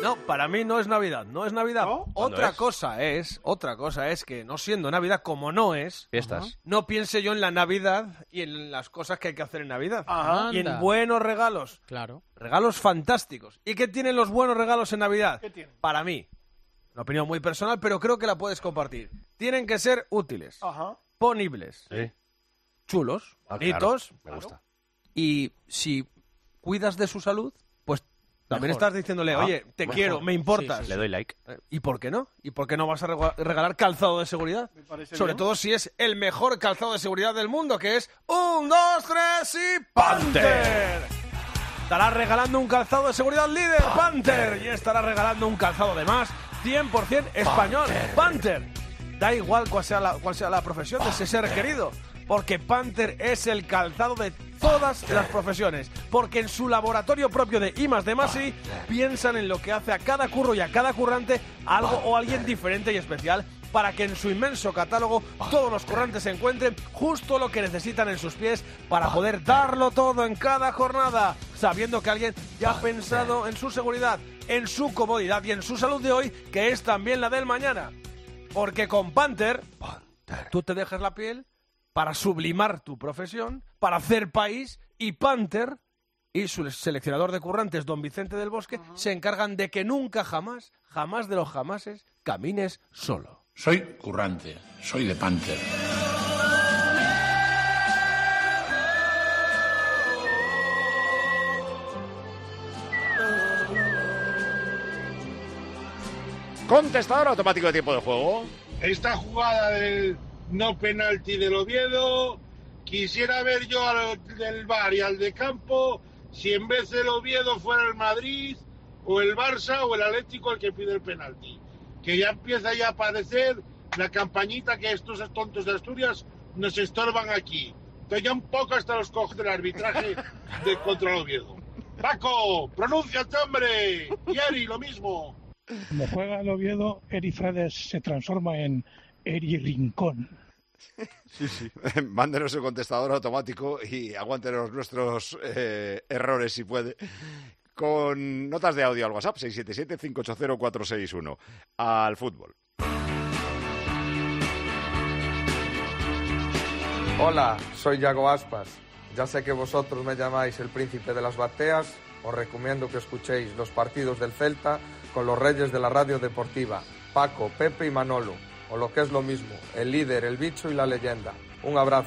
No, para mí no es Navidad, no es Navidad. ¿No? Otra cosa es que no siendo Navidad como no es, Fiestas. no piense yo en la Navidad y en las cosas que hay que hacer en Navidad. Ajá. Y en Anda. buenos regalos. Claro. Regalos fantásticos. ¿Y qué tienen los buenos regalos en Navidad? ¿Qué tienen? Para mí, una opinión muy personal, pero creo que la puedes compartir. Tienen que ser útiles, Ajá. ponibles, Sí. chulos, bonitos. Claro, me gusta. Y si cuidas de su salud, pues también Mejor. estás diciéndole, oye, te quiero, me importas. Le doy like. ¿Y por qué no? ¿Y por qué no vas a regalar calzado de seguridad? Me parece Sobre bien. todo si es el mejor calzado de seguridad del mundo, que es 1, 2, 3 y ¡Panther! Estará regalando un calzado de seguridad líder, Panther. Y estará regalando un calzado de más, 100% español, Panther. Da igual cuál sea la profesión de ese ser querido, porque Panther es el calzado de todas las profesiones, porque en su laboratorio propio de I+D+I piensan en lo que hace a cada curro y a cada currante algo o alguien diferente y especial, para que en su inmenso catálogo todos los currantes encuentren justo lo que necesitan en sus pies para poder darlo todo en cada jornada, sabiendo que alguien ya ha pensado en su seguridad, en su comodidad y en su salud de hoy, que es también la del mañana. Porque con Panther, tú te dejas la piel para sublimar tu profesión, para hacer país, y Panther y su seleccionador de currantes, don Vicente del Bosque, se encargan de que nunca jamás de los jamases, camines solo. Soy currante, soy de Panther. Contestador automático de tiempo de juego. Esta jugada del no penalti del Oviedo, quisiera ver yo al del VAR y al de campo, si en vez del Oviedo fuera el Madrid o el Barça o el Atlético el que pide el penalti. Que ya empieza ya a aparecer la campañita que estos tontos de Asturias nos estorban aquí. Entonces ya un poco hasta los coge del arbitraje de contra el Oviedo. Paco, pronúnciate, hombre. Y Eri, lo mismo. Como juega el Oviedo, Eri Fredes se transforma en Eri Rincón. Mándenos su contestador automático y aguántenos nuestros errores si puede. Con notas de audio al WhatsApp 677-580-461. Al fútbol. Hola, soy Yago Aspas. Ya sé que vosotros me llamáis el príncipe de las bateas. Os recomiendo que escuchéis los partidos del Celta con los reyes de la radio deportiva, Paco, Pepe y Manolo. O lo que es lo mismo, el líder, el bicho y la leyenda. Un abrazo.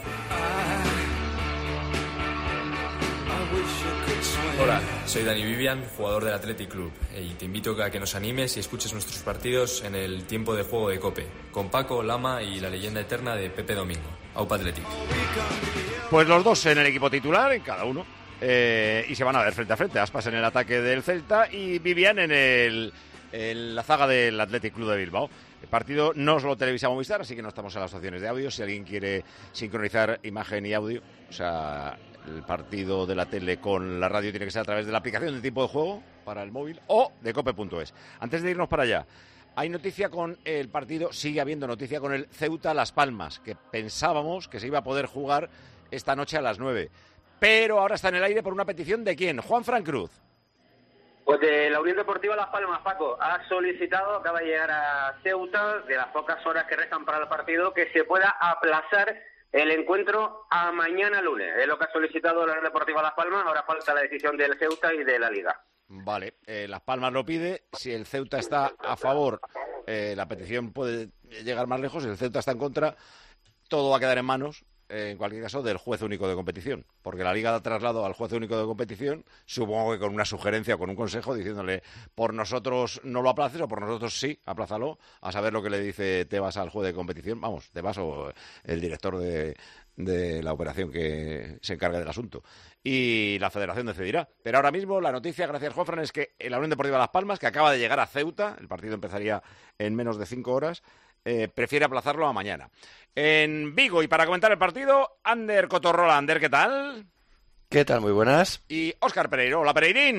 Hola, soy Dani Vivian, jugador del Athletic Club, y te invito a que nos animes y escuches nuestros partidos en el tiempo de juego de COPE, con Paco, Lama y la leyenda eterna de Pepe Domingo. Aupa Athletic. Pues los dos en el equipo titular, en cada uno. Y se van a ver frente a frente. Aspas en el ataque del Celta y Vivian en la zaga del Athletic Club de Bilbao. El partido no os lo televisa Movistar, así que no estamos en las opciones de audio. Si alguien quiere sincronizar imagen y audio, o sea, el partido de la tele con la radio tiene que ser a través de la aplicación de tiempo de juego para el móvil o de cope.es. Antes de irnos para allá, hay noticia con el partido, sigue habiendo noticia con el Ceuta Las Palmas, que pensábamos que se iba a poder jugar esta noche a las 9. Pero ahora está en el aire por una petición ¿de quién? Juan Fran Cruz. Pues de la Unión Deportiva Las Palmas, Paco, ha solicitado, acaba de llegar a Ceuta, de las pocas horas que restan para el partido, que se pueda aplazar el encuentro a mañana lunes. Es lo que ha solicitado la Unión Deportiva Las Palmas, ahora falta la decisión del Ceuta y de la Liga. Vale, Las Palmas lo pide, si el Ceuta está a favor, la petición puede llegar más lejos, si el Ceuta está en contra, todo va a quedar en manos, en cualquier caso, del juez único de competición, porque la Liga da traslado al juez único de competición, supongo que con una sugerencia o con un consejo diciéndole por nosotros no lo aplaces o por nosotros sí, aplázalo, a saber lo que le dice Tebas al juez de competición, vamos, Tebas o el director de la operación que se encarga del asunto. Y la Federación decidirá. Pero ahora mismo la noticia, gracias Juanfran, es que la Unión Deportiva Las Palmas, que acaba de llegar a Ceuta, el partido empezaría en menos de 5 horas, prefiere aplazarlo a mañana. En Vigo, y para comentar el partido, Ander Cotorrola. Ander, ¿qué tal? ¿Qué tal? Muy buenas. Y Óscar Pereiro. Hola, Pereirín.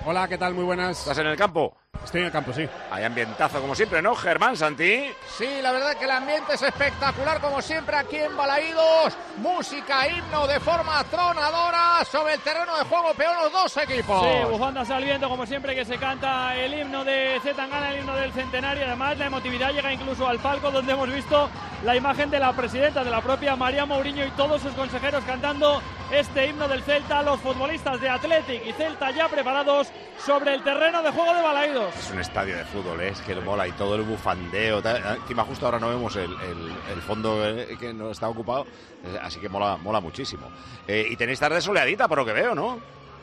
Hola, ¿qué tal? Muy buenas. ¿Estás en el campo? Estoy en el campo, sí. Hay ambientazo como siempre, ¿no, Germán, Santi? Sí, la verdad que el ambiente es espectacular como siempre aquí en Balaídos. Música, himno de forma tronadora sobre el terreno de juego, peor los dos equipos. Sí, bufandas al viento como siempre que se canta el himno de Zetangana, el himno del centenario. Además la emotividad llega incluso al palco donde hemos visto la imagen de la presidenta, de la propia María Mourinho y todos sus consejeros cantando este himno del Celta. Los futbolistas de Athletic y Celta ya preparados sobre el terreno de juego de Balaídos. Es un estadio de fútbol, es que mola y todo el bufandeo. Encima justo ahora no vemos el fondo que no está ocupado, así que mola muchísimo. Y tenéis tarde soleadita por lo que veo, ¿no?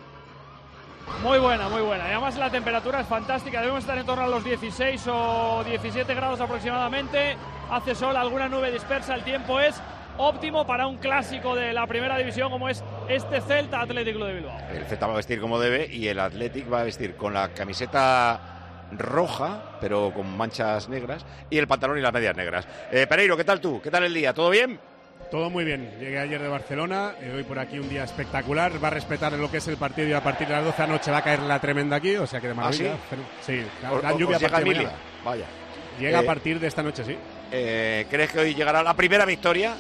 Muy buena, muy buena. Y además la temperatura es fantástica. Debemos estar en torno a los 16 o 17 grados aproximadamente. Hace sol, alguna nube dispersa. El tiempo es óptimo para un clásico de la primera división como es este Celta Athletic Club de Bilbao. El Celta va a vestir como debe y el Athletic va a vestir con la camiseta roja, pero con manchas negras, y el pantalón y las medias negras. Pereiro, ¿qué tal tú? ¿Qué tal el día? ¿Todo bien? Todo muy bien. Llegué ayer de Barcelona, hoy por aquí un día espectacular. Va a respetar lo que es el partido y a partir de las 12 de la noche va a caer la tremenda aquí, o sea que de maravilla. ¿Sí? Sí, la lluvia a partir de mañana. Vaya. Llega a partir de esta noche, sí. ¿Crees que hoy llegará la primera victoria?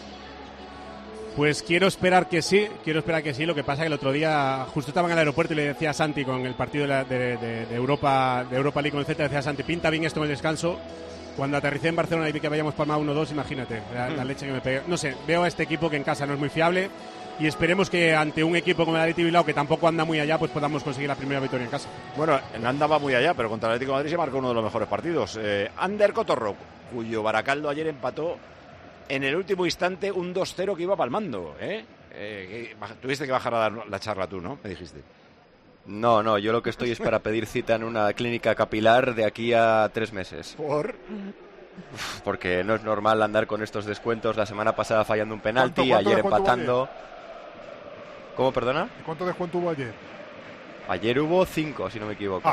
Pues quiero esperar que sí. Lo que pasa es que el otro día justo estaba en el aeropuerto y le decía a Santi con el partido de Europa League con el Celta, decía a Santi, pinta bien esto en el descanso. Cuando aterricé en Barcelona y vi que habíamos palmado 1-2, imagínate, la leche que me pegué. No sé, veo a este equipo que en casa no es muy fiable y esperemos que ante un equipo como el Athletic Bilbao, que tampoco anda muy allá, pues podamos conseguir la primera victoria en casa. Bueno, no andaba muy allá, pero contra el Atlético de Madrid se marcó uno de los mejores partidos. Ander Cotorro, cuyo Baracaldo ayer empató en el último instante un 2-0 que iba palmando, tuviste que bajar a dar la charla tú, ¿no? Me dijiste. No, yo lo que estoy es para pedir cita en una clínica capilar de aquí a 3 meses. ¿Por? Porque no es normal andar con estos descuentos. La semana pasada fallando un penalti, ayer empatando. ¿Cómo, perdona? ¿Cuánto descuento hubo ayer? Ayer hubo 5, si no me equivoco.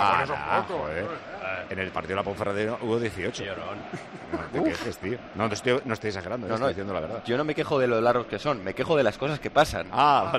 En el partido de la Ponferradina hubo 18. No te quejes, tío. No estoy exagerando, estoy diciendo la verdad. Yo no me quejo de lo largos que son, me quejo de las cosas que pasan.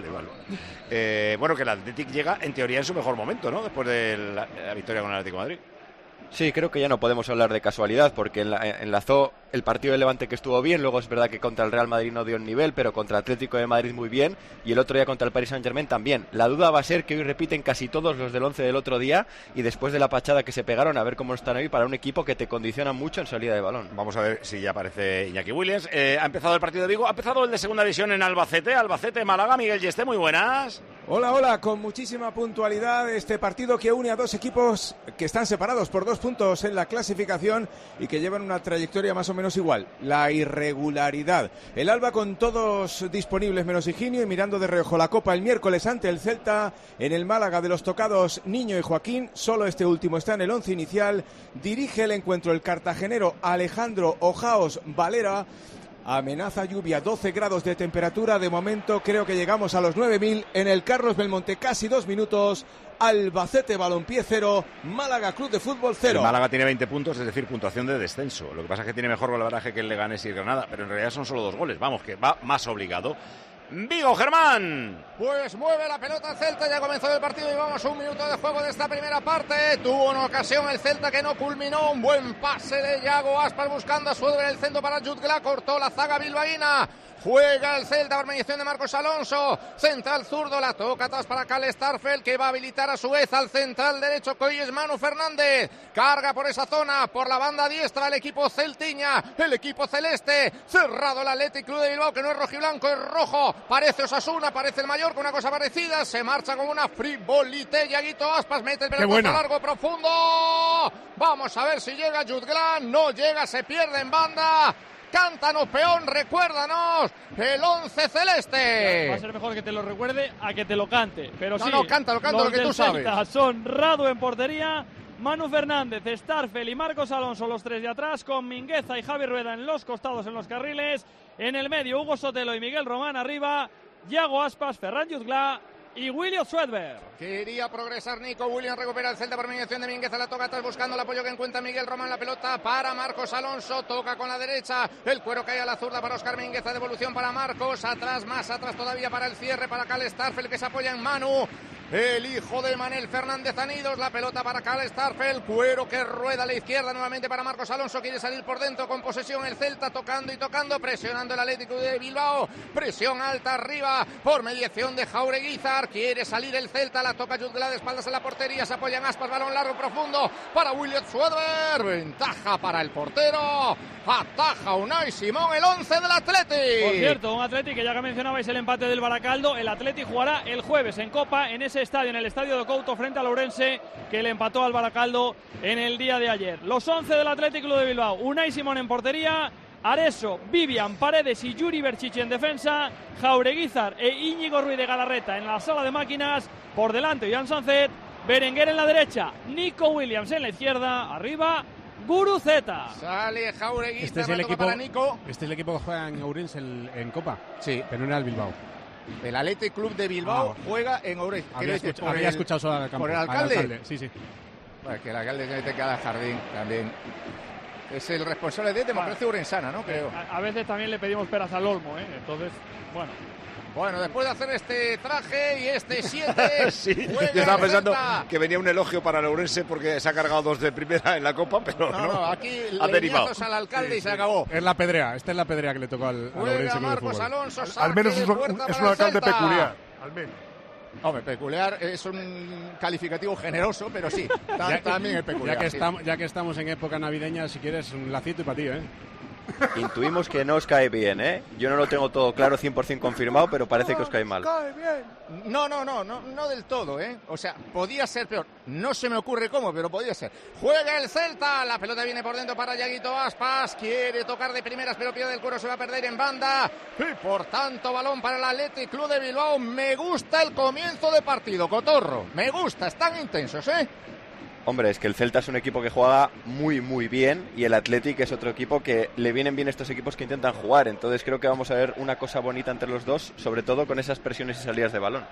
Vale. Bueno, que el Athletic llega en teoría en su mejor momento, ¿no? Después de la victoria con el Atlético de Madrid. Sí, creo que ya no podemos hablar de casualidad, porque enlazó el partido del Levante que estuvo bien, luego es verdad que contra el Real Madrid no dio el nivel, pero contra el Atlético de Madrid muy bien, y el otro día contra el Paris Saint-Germain también. La duda va a ser que hoy repiten casi todos los del 11 del otro día, y después de la pachada que se pegaron, a ver cómo están hoy para un equipo que te condiciona mucho en salida de balón. Vamos a ver si ya aparece Iñaki Williams. Ha empezado el partido de Vigo, ha empezado el de segunda división en Albacete, Málaga. Miguel Yeste, muy buenas. Hola, con muchísima puntualidad este partido que une a dos equipos que están separados por 2 puntos en la clasificación y que llevan una trayectoria más o menos igual, la irregularidad. El Alba con todos disponibles menos Higinio y mirando de reojo la Copa el miércoles ante el Celta en el Málaga de los tocados Niño y Joaquín, solo este último está en el 11 inicial. Dirige el encuentro el cartagenero Alejandro Ojaos Valera. Amenaza lluvia, 12 grados de temperatura. De momento creo que llegamos a los 9.000 en el Carlos Belmonte, casi 2 minutos. Albacete Balompié 0, Málaga Club de Fútbol 0. El Málaga tiene 20 puntos, es decir, puntuación de descenso. Lo que pasa es que tiene mejor golaveraje que el Leganés y el Granada, pero en realidad son solo 2 goles. Vamos, que va más obligado. Vigo, Germán. Pues mueve la pelota el Celta, ya comenzó el partido y vamos a 1 minuto de juego de esta primera parte. Tuvo una ocasión el Celta que no culminó, un buen pase de Yago Aspas buscando a Suedre en el centro para Jutgla, cortó la zaga bilbaína. Juega el Celta por mediación de Marcos Alonso. Central zurdo, la toca atrás para Cal Starfelt, que va a habilitar a su vez al central derecho, que hoy es Manu Fernández. Carga por esa zona, por la banda diestra el equipo celtiña, el equipo celeste. Cerrado el Athletic Club de Bilbao, que no es rojiblanco, es rojo. Parece Osasuna, parece el Mallorca, una cosa parecida. Se marcha con una frivolité. Yaguito Aspas mete el pelotazo largo, profundo. Vamos a ver si llega Jutgla. No llega, se pierde en banda. Cántanos, peón, recuérdanos el 11 celeste. Va a ser mejor que te lo recuerde a que te lo cante. Pero sí, cántalo lo que tú sabes. Son Radu en portería, Manu Fernández, Starfelt y Marcos Alonso, los 3 de atrás, con Mingueza y Javi Rueda en los costados, en los carriles. En el medio, Hugo Sotelo y Miguel Román arriba. Yago Aspas, Ferran Jutgla y William Swedberg. Quería progresar Nico Williams, recupera el Celta por mediación de Mingueza, la toca atrás buscando el apoyo que encuentra Miguel Román, la pelota para Marcos Alonso, toca con la derecha, el cuero cae a la zurda para Óscar Mingueza, devolución para Marcos, atrás, más atrás todavía para el cierre, para Cal Starfelt que se apoya en Manu. el hijo de Manel Fernández Anidos, la pelota para Karl Starfelt, Cuero que rueda a la izquierda nuevamente para Marcos Alonso, quiere salir por dentro con posesión el Celta, tocando y tocando, presionando el Atlético de Bilbao, presión alta arriba por mediación de Jaureguizar, quiere salir el Celta, la toca Jutgla de espaldas a la portería, se apoyan Aspas, balón largo profundo para William Schweder, ventaja para el portero, ataja Unai Simón, el 11 del Atleti. Por cierto, un Atleti que ya que mencionabais el empate del Baracaldo, el Atleti jugará el jueves en Copa en ese estadio, en el estadio de Couto frente al Ourense, que le empató al Baracaldo en el día de ayer. Los 11 del Athletic Club de Bilbao: Unai Simón en portería, Areso, Vivian, Paredes y Yuri Berchiche en defensa, Jaureguizar e Íñigo Ruiz de Galarreta en la sala de máquinas, por delante Jan Sanzet, Berenguer en la derecha, Nico Williams en la izquierda, arriba Guruceta. Sale Jaureguizar, para Nico. Este es el equipo que juega en Ourense en Copa. Sí. Pero no era el Bilbao. El Athletic Club de Bilbao juega en Ourense. Había escuchado solo al campo. ¿Por el alcalde? Sí. Bueno, que el alcalde tiene que quedar jardín también. Es el responsable de Democracia Ourensana, ¿no? Creo. A veces también le pedimos peras al olmo, ¿eh? Entonces, bueno. Bueno, después de hacer este traje y este 7, sí, yo estaba pensando que venía un elogio para el Ourense porque se ha cargado 2 de primera en la Copa, pero no, aquí ha derivado al alcalde y se acabó. Es la pedrea, esta es la pedrea que le tocó al Ourense. Marcos Alonso, al menos es un alcalde peculiar, al menos. Hombre, peculiar es un calificativo generoso, pero sí, también es peculiar. Ya que estamos en época navideña, si quieres, un lacito y para ti, ¿eh? Intuimos que no os cae bien, ¿eh? Yo no lo tengo todo claro, 100% confirmado, pero parece que os cae mal. Cae bien. No del todo, ¿eh? O sea, podía ser peor. No se me ocurre cómo, pero podía ser. Juega el Celta, la pelota viene por dentro para Yaguito Aspas, quiere tocar de primeras, pero pierde el Cuero, se va a perder en banda. Y por tanto, balón para el Athletic Club de Bilbao. Me gusta el comienzo de partido, Cotorro. Me gusta, están intensos, ¿eh? Hombre, es que el Celta es un equipo que juega muy, muy bien y el Athletic es otro equipo que le vienen bien estos equipos que intentan jugar. Entonces creo que vamos a ver una cosa bonita entre los dos, sobre todo con esas presiones y salidas de balón.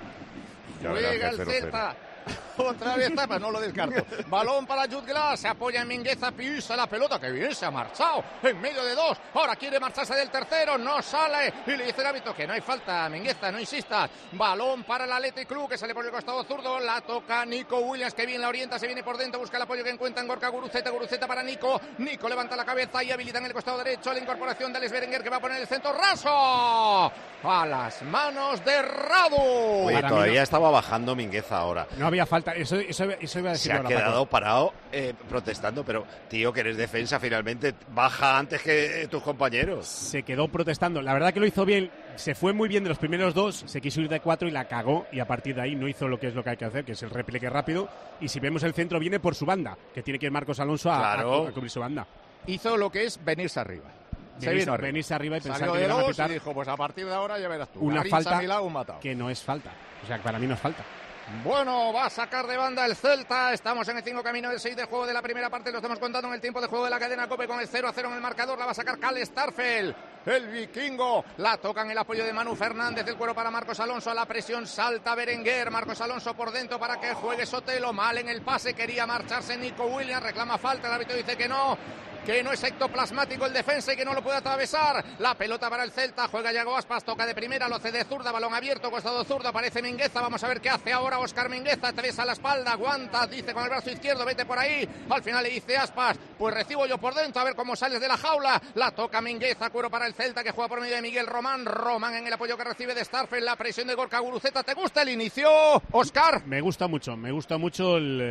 Juega el Celta. Otra vez tapa, no lo descarto. Balón para Jutgla, se apoya en Mingueza, pisa la pelota, que bien se ha marchado, en medio de 2, ahora quiere marcharse del tercero, no sale, y le dice el árbitro que no hay falta, Mingueza, no insistas. Balón para el Athletic Club, que sale por el costado zurdo, la toca Nico Williams, que bien la orienta, se viene por dentro, busca el apoyo que encuentra en Gorka Guruceta para Nico levanta la cabeza y habilita en el costado derecho la incorporación de Alex Berenguer, que va a poner el centro raso a las manos de Radu. Oye, todavía estaba bajando Mingueza ahora. No había falta, eso iba a decir. Se ha quedado parado protestando, pero tío, que eres defensa, finalmente baja antes que tus compañeros. Se quedó protestando, la verdad que lo hizo bien, se fue muy bien de los primeros 2, se quiso ir de 4 y la cagó, y a partir de ahí no hizo lo que hay que hacer, que es el repliegue rápido, y si vemos el centro viene por su banda, que tiene que ir Marcos Alonso a cubrir su banda. Hizo lo que es venirse arriba. Venirse arriba y pensar salió que de le van a 2 pitar. y dijo, pues a partir de ahora ya verás tú. Una Garín, falta Samilá, un matado. que no es falta, o sea, para mí no es falta. Bueno, va a sacar de banda el Celta. Estamos en el 5 camino del 6 de juego de la primera parte. Lo estamos contando en el tiempo de juego de la cadena COPE con el 0-0 en el marcador. La va a sacar Karl Starfelt, el vikingo. La tocan el apoyo de Manu Fernández. El cuero para Marcos Alonso. A la presión salta Berenguer. Marcos Alonso por dentro para que juegue Sotelo. Mal en el pase. Quería marcharse Nico Williams. Reclama falta. El árbitro dice que no es ectoplasmático el defensa y que no lo puede atravesar. La pelota para el Celta, juega Yago Aspas, toca de primera, lo cede zurda, balón abierto, costado zurdo, aparece Mingueza, vamos a ver qué hace ahora Óscar Mingueza, atraviesa la espalda, aguanta, dice con el brazo izquierdo, vete por ahí, al final le dice Aspas, pues recibo yo por dentro, a ver cómo sales de la jaula, la toca Mingueza, cuero para el Celta, que juega por medio de Miguel Román en el apoyo que recibe de Starfelt, la presión de Gorka Guruceta. ¿Te gusta el inicio, Óscar? Me gusta mucho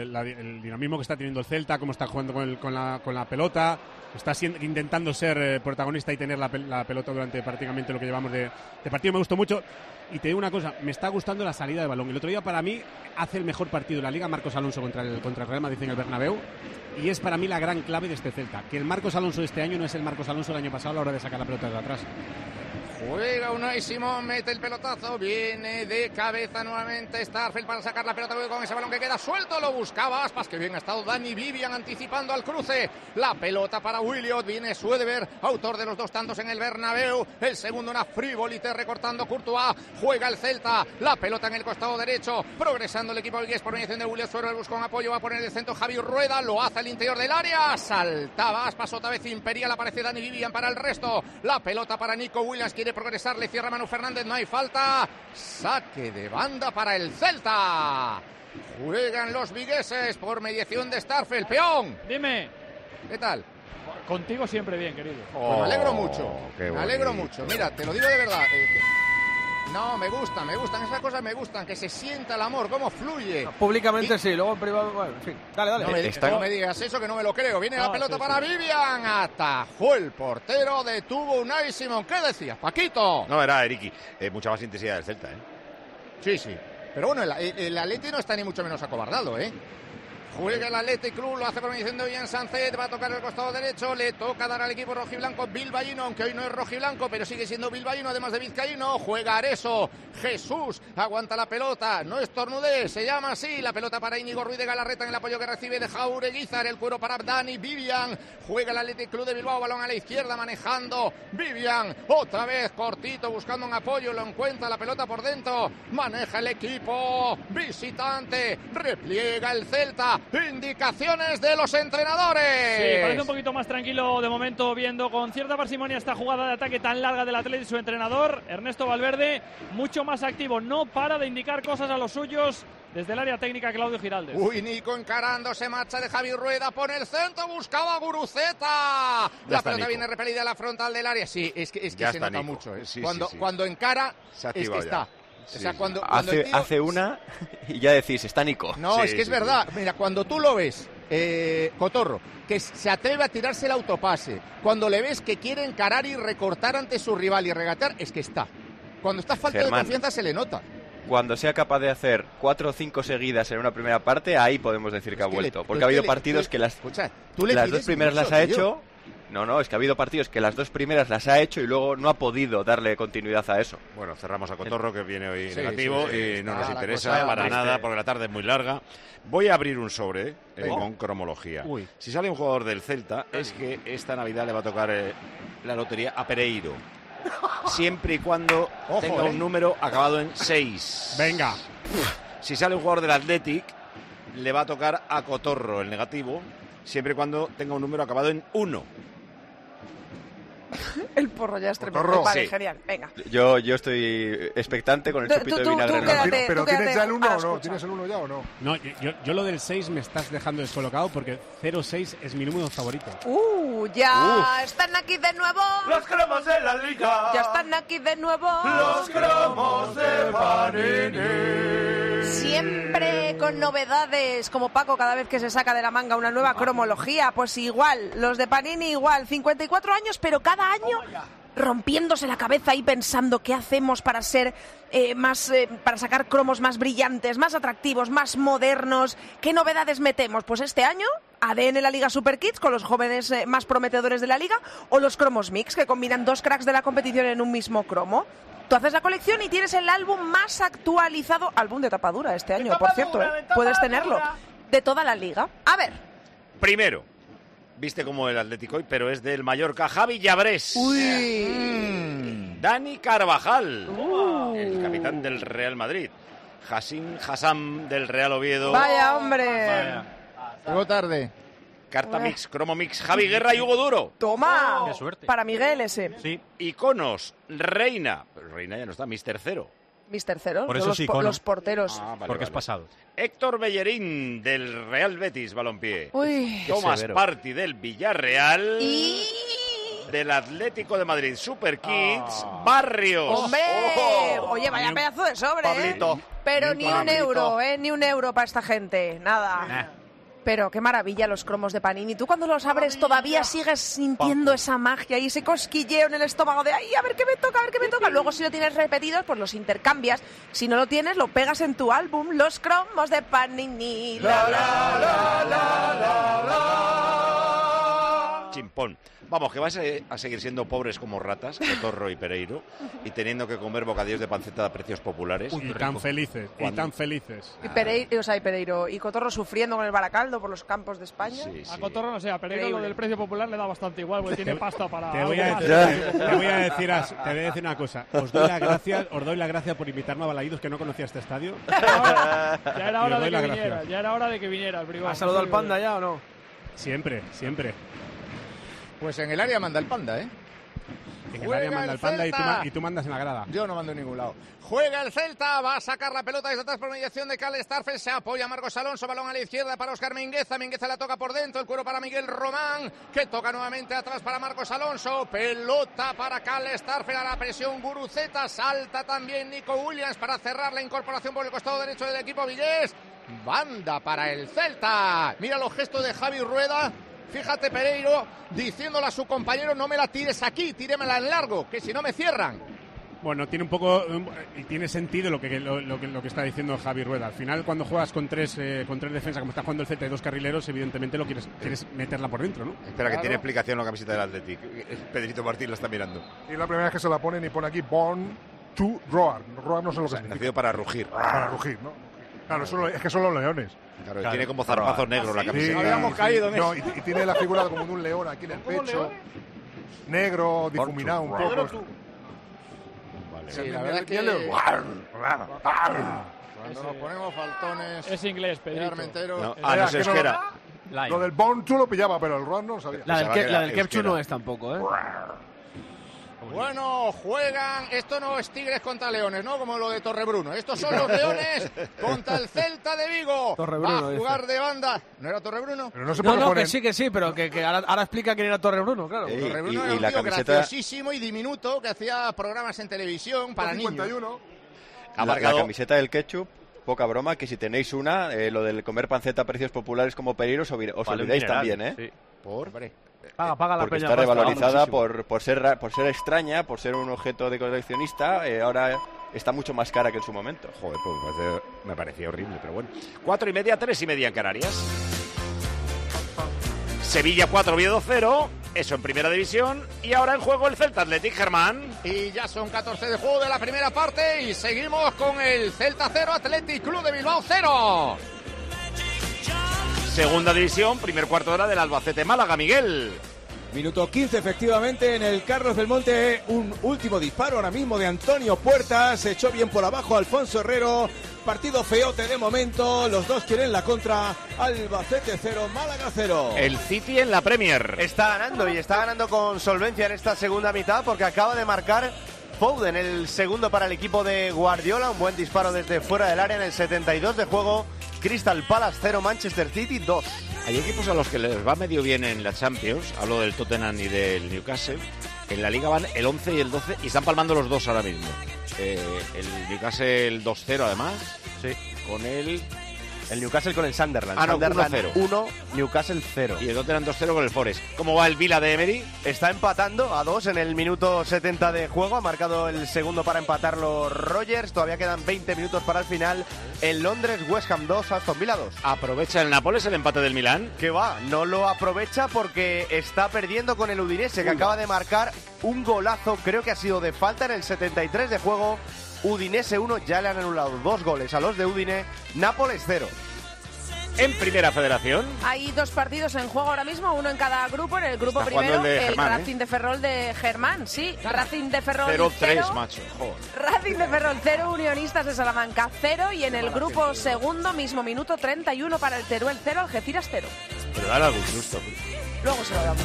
el dinamismo que está teniendo el Celta, cómo está jugando con la pelota. Está intentando ser protagonista y tener la pelota durante prácticamente lo que llevamos de partido. Me gustó mucho. Y te digo una cosa, me está gustando la salida de balón. El otro día para mí hace el mejor partido de la Liga Marcos Alonso contra el Real Madrid en el Bernabéu. Y es para mí la gran clave de este Celta. Que el Marcos Alonso de este año no es el Marcos Alonso del año pasado a la hora de sacar la pelota de atrás. Juega Unai Simón, mete el pelotazo, viene de cabeza nuevamente Starfelt para sacar la pelota con ese balón que queda suelto, lo buscaba Aspas, que bien ha estado Dani Vivian anticipando al cruce, la pelota para Williot, viene Suedever, autor de los 2 tantos en el Bernabéu, el segundo una frivolité recortando Courtois, juega el Celta, la pelota en el costado derecho, progresando el equipo vigués por mediación de Williot, Suedever busca un apoyo, va a poner el centro Javi Rueda, lo hace al interior del área, saltaba Aspas, otra vez imperial, aparece Dani Vivian para el resto, la pelota para Nico Williams, quiere progresar, le cierra Manu Fernández, no hay falta. Saque de banda para el Celta. Juegan los vigueses por mediación de Starfel. Peón. Dime. ¿Qué tal? Contigo siempre bien, querido. Pues me alegro mucho. Me alegro mucho. Mira, te lo digo de verdad. No, me gustan esas cosas, me gustan, que se sienta el amor, cómo fluye. Públicamente sí, luego en privado, bueno, en fin. Dale. No me digas eso, que no me lo creo. Viene la pelota para Vivian. Atajó el portero, detuvo Unai Simón. ¿Qué decías, Paquito? No, era Eriki. Mucha más intensidad del Celta, Sí. Pero bueno, el Atleti no está ni mucho menos acobardado, Juega el Athletic Club, lo hace por mediación de Ian Sancet, va a tocar el costado derecho, le toca dar al equipo rojiblanco bilbaíno, aunque hoy no es rojiblanco, pero sigue siendo bilbaíno, además de vizcaíno. Juega Areso, Jesús aguanta la pelota, no estornude, se llama así, la pelota para Íñigo Ruiz de Galarreta en el apoyo que recibe de Jaureguizar, el cuero para Dani Vivian. Juega el Athletic Club de Bilbao, balón a la izquierda manejando Vivian, otra vez cortito buscando un apoyo, lo encuentra, la pelota por dentro, maneja el equipo visitante, repliega el Celta. Indicaciones de los entrenadores. Sí, parece un poquito más tranquilo de momento, viendo con cierta parsimonia esta jugada de ataque tan larga del Atleti y su entrenador, Ernesto Valverde, mucho más activo, no para de indicar cosas a los suyos desde el área técnica Claudio Giraldes. Uy, Nico encarando, se marcha de Javi Rueda, pone el centro, buscaba a Guruceta. La pelota Nico. Viene repelida a la frontal del área. Sí, es que se nota Nico. Mucho. Sí, cuando encara, es que está. Sí, o sea, cuando hace, el tío... hace una y ya decís, está Nico. No, es que es verdad. Mira, cuando tú lo ves, Cotorro, que se atreve a tirarse el autopase, cuando le ves que quiere encarar y recortar ante su rival y regatear, es que está. Cuando está falta de confianza se le nota. Cuando sea capaz de hacer 4 o 5 seguidas en una primera parte, ahí podemos decir que ha vuelto. Porque ha habido partidos que las dos primeras las ha hecho... No, es que ha habido partidos que las dos primeras las ha hecho y luego no ha podido darle continuidad a eso. Bueno, cerramos a Cotorro, que viene hoy negativo y no nos interesa para nada, porque la tarde es muy larga. Voy a abrir un sobre con cromología. Si sale un jugador del Celta, es que esta Navidad le va a tocar la lotería a Pereiro. Siempre y cuando tenga un número acabado en 6. Venga. Si sale un jugador del Athletic, le va a tocar a Cotorro el negativo, siempre y cuando tenga un número acabado en 1. El porro ya es tremendo. Vale, genial, venga. Yo estoy expectante con el chupito de vinagre. Pero ¿tienes ya el 1 o no? ¿Tienes el 1 ya o no? No, yo lo del 6 me estás dejando descolocado porque 0-6 es mi número favorito. Ya están aquí de nuevo. Los cromos de la liga. Ya están aquí de nuevo. Los cromos de Panini. Siempre con novedades, como Paco cada vez que se saca de la manga una nueva cromología. Pues igual, los de Panini igual, 54 años, pero cada año rompiéndose la cabeza y pensando qué hacemos para ser para sacar cromos más brillantes, más atractivos, más modernos. ¿Qué novedades metemos? Pues este año ADN la Liga Super Kids con los jóvenes más prometedores de la liga, o los cromos mix que combinan dos cracks de la competición en un mismo cromo. Tú haces la colección y tienes el álbum más actualizado, álbum de tapadura este año, por cierto, puedes tenerlo, de toda la liga. A ver. Primero, viste como el Atlético hoy, pero es del Mallorca, Javi Llabrés. Dani Carvajal, el capitán del Real Madrid. Hassam del Real Oviedo. Vaya, hombre. Llegó tarde. Carta mix, cromo mix, Javi Guerra y Hugo Duro. Toma. Qué suerte. Para Miguel ese. Sí. Iconos, Reina. Pero Reina ya no está, Mister Cero. Mister Cero, Por eso los porteros. Porque es pasado. Héctor Bellerín del Real Betis Balompié. Uy. Tomás Parti del Villarreal. Y del Atlético de Madrid Super Kids, Barrios. ¡Hombre! Oye, vaya pedazo de sobre, Pablito. Pero ni un euro, ni un euro para esta gente, nada. Pero qué maravilla los cromos de Panini. Tú cuando los abres todavía sigues sintiendo esa magia y ese cosquilleo en el estómago de ¡ay, a ver qué me toca, a ver qué me toca! Luego si lo tienes repetidos, pues los intercambias. Si no lo tienes, lo pegas en tu álbum. Los cromos de Panini. Chimpón. Vamos, que vais a seguir siendo pobres como ratas, Cotorro y Pereiro, y teniendo que comer bocadillos de panceta a precios populares. Y tan felices, y tan felices. Y Pereiro y Cotorro sufriendo con el Baracaldo por los campos de España. A Cotorro no sé, a Pereiro lo del precio popular le da bastante igual, porque tiene pasta para... Te voy a decir una cosa. Os doy la gracia por invitarme a Balaídos, que no conocía este estadio. Ya era hora de que viniera el privado. ¿Has saludado al Panda ya o no? Siempre. Pues en el área manda el Panda, En el área manda el Panda y tú mandas en la grada. Yo no mando en ningún lado. Juega el Celta, va a sacar la pelota desde atrás por mediación de Karl Starfel, se apoya Marcos Alonso, balón a la izquierda para Óscar Mingueza, Mingueza la toca por dentro, el cuero para Miguel Román, que toca nuevamente atrás para Marcos Alonso, pelota para Karl Starfel, a la presión Guruceta, salta también Nico Williams para cerrar la incorporación por el costado derecho del equipo villés, banda para el Celta, mira los gestos de Javi Rueda. Fíjate Pereiro diciéndole a su compañero no me la tires aquí, tíremela en largo, que si no me cierran. Bueno, tiene un poco y tiene sentido lo que está diciendo Javi Rueda. Al final, cuando juegas con tres defensas, como está jugando el Celta y 2 carrileros, evidentemente quieres meterla por dentro, ¿no? Espera, que tiene explicación la camiseta del Athletic. Pedrito Martín la está mirando. Y la primera vez que se la ponen y pone aquí Born to Roar. Roar no sé lo que significa. Nacido para rugir. Para rugir, ¿no? Claro, es que son los leones. Claro, tiene como zarpazos negros la camiseta. Sí, habíamos caído en eso. Y tiene la figura como de un león aquí en el pecho. Negro, difuminado un poco. Negro tú. Vale. Sí, la verdad que cuando nos ponemos faltones... Es inglés, Pedrito. No sé, es que era... Lo del Born to lo pillaba, pero el Roar no lo sabía. La del Kepchu no es tampoco, ¿eh? Bueno, juegan, esto no es Tigres contra Leones, ¿no? Como lo de Torrebruno. Estos son los Leones contra el Celta de Vigo. Va a jugar de banda. ¿No era Torrebruno? Pero no, que sí, pero que ahora explica quién era Torrebruno, claro. Torrebruno era un tío graciosísimo y diminuto que hacía programas en televisión para 51. niños. La camiseta del ketchup, poca broma, que si tenéis una, lo del comer panceta a precios populares como Pereiro, os olvidáis también, ¿eh? Sí. Hombre. Paga la porque peña. Está revalorizada por ser extraña, por ser un objeto de coleccionista. Ahora está mucho más cara que en su momento. Joder, pues me parecía horrible, pero bueno. 4:30, 3:30 en Canarias. Sevilla 4, Oviedo 0. Eso en primera división. Y ahora en juego el Celta Athletic, Germán. Y ya son 14 de juego de la primera parte. Y seguimos con el Celta 0, Athletic Club de Bilbao 0. Segunda división, primer cuarto de hora del Albacete Málaga, Miguel. Minuto 15, efectivamente, en el Carlos del Monte. Un último disparo ahora mismo de Antonio Puertas. Se echó bien por abajo Alfonso Herrero. Partido feote de momento. Los dos quieren la contra. Albacete 0, Málaga 0. El City en la Premier. Está ganando y está ganando con solvencia en esta segunda mitad porque acaba de marcar Foden, el segundo para el equipo de Guardiola. Un buen disparo desde fuera del área en el 72 de juego. Crystal Palace 0, Manchester City 2. Hay equipos a los que les va medio bien en la Champions. Hablo del Tottenham y del Newcastle. En la Liga van el 11 y el 12 y están palmando los dos ahora mismo. El Newcastle 2-0 además. Sí. Con el Newcastle con el Sunderland. Ah, no, Sunderland 1-0. 1, Newcastle 0. Y el Tottenham 2-0 con el Forest. ¿Cómo va el Villa de Emery? Está empatando a 2 en el minuto 70 de juego. Ha marcado el segundo para empatarlo Rodgers. Todavía quedan 20 minutos para el final. En Londres, West Ham 2, Aston Villa 2. ¿Aprovecha el Nápoles el empate del Milán? Que va, no lo aprovecha porque está perdiendo con el Udinese, que acaba de marcar un golazo, creo que ha sido de falta en el 73 de juego. Udinese 1, ya le han anulado 2 goles a los de Udine. Nápoles 0. En Primera Federación. Hay 2 partidos en juego ahora mismo, uno en cada grupo. En el grupo Está primero, el Germán, Racing de Ferrol de Germán, sí. Racing de Ferrol 0-3, macho. Joder. Racing de Ferrol 0, Unionistas de Salamanca 0. Y en el grupo segundo, mismo minuto 31 para el Teruel 0, Algeciras 0. Pero dale algún susto. Luego se lo damos.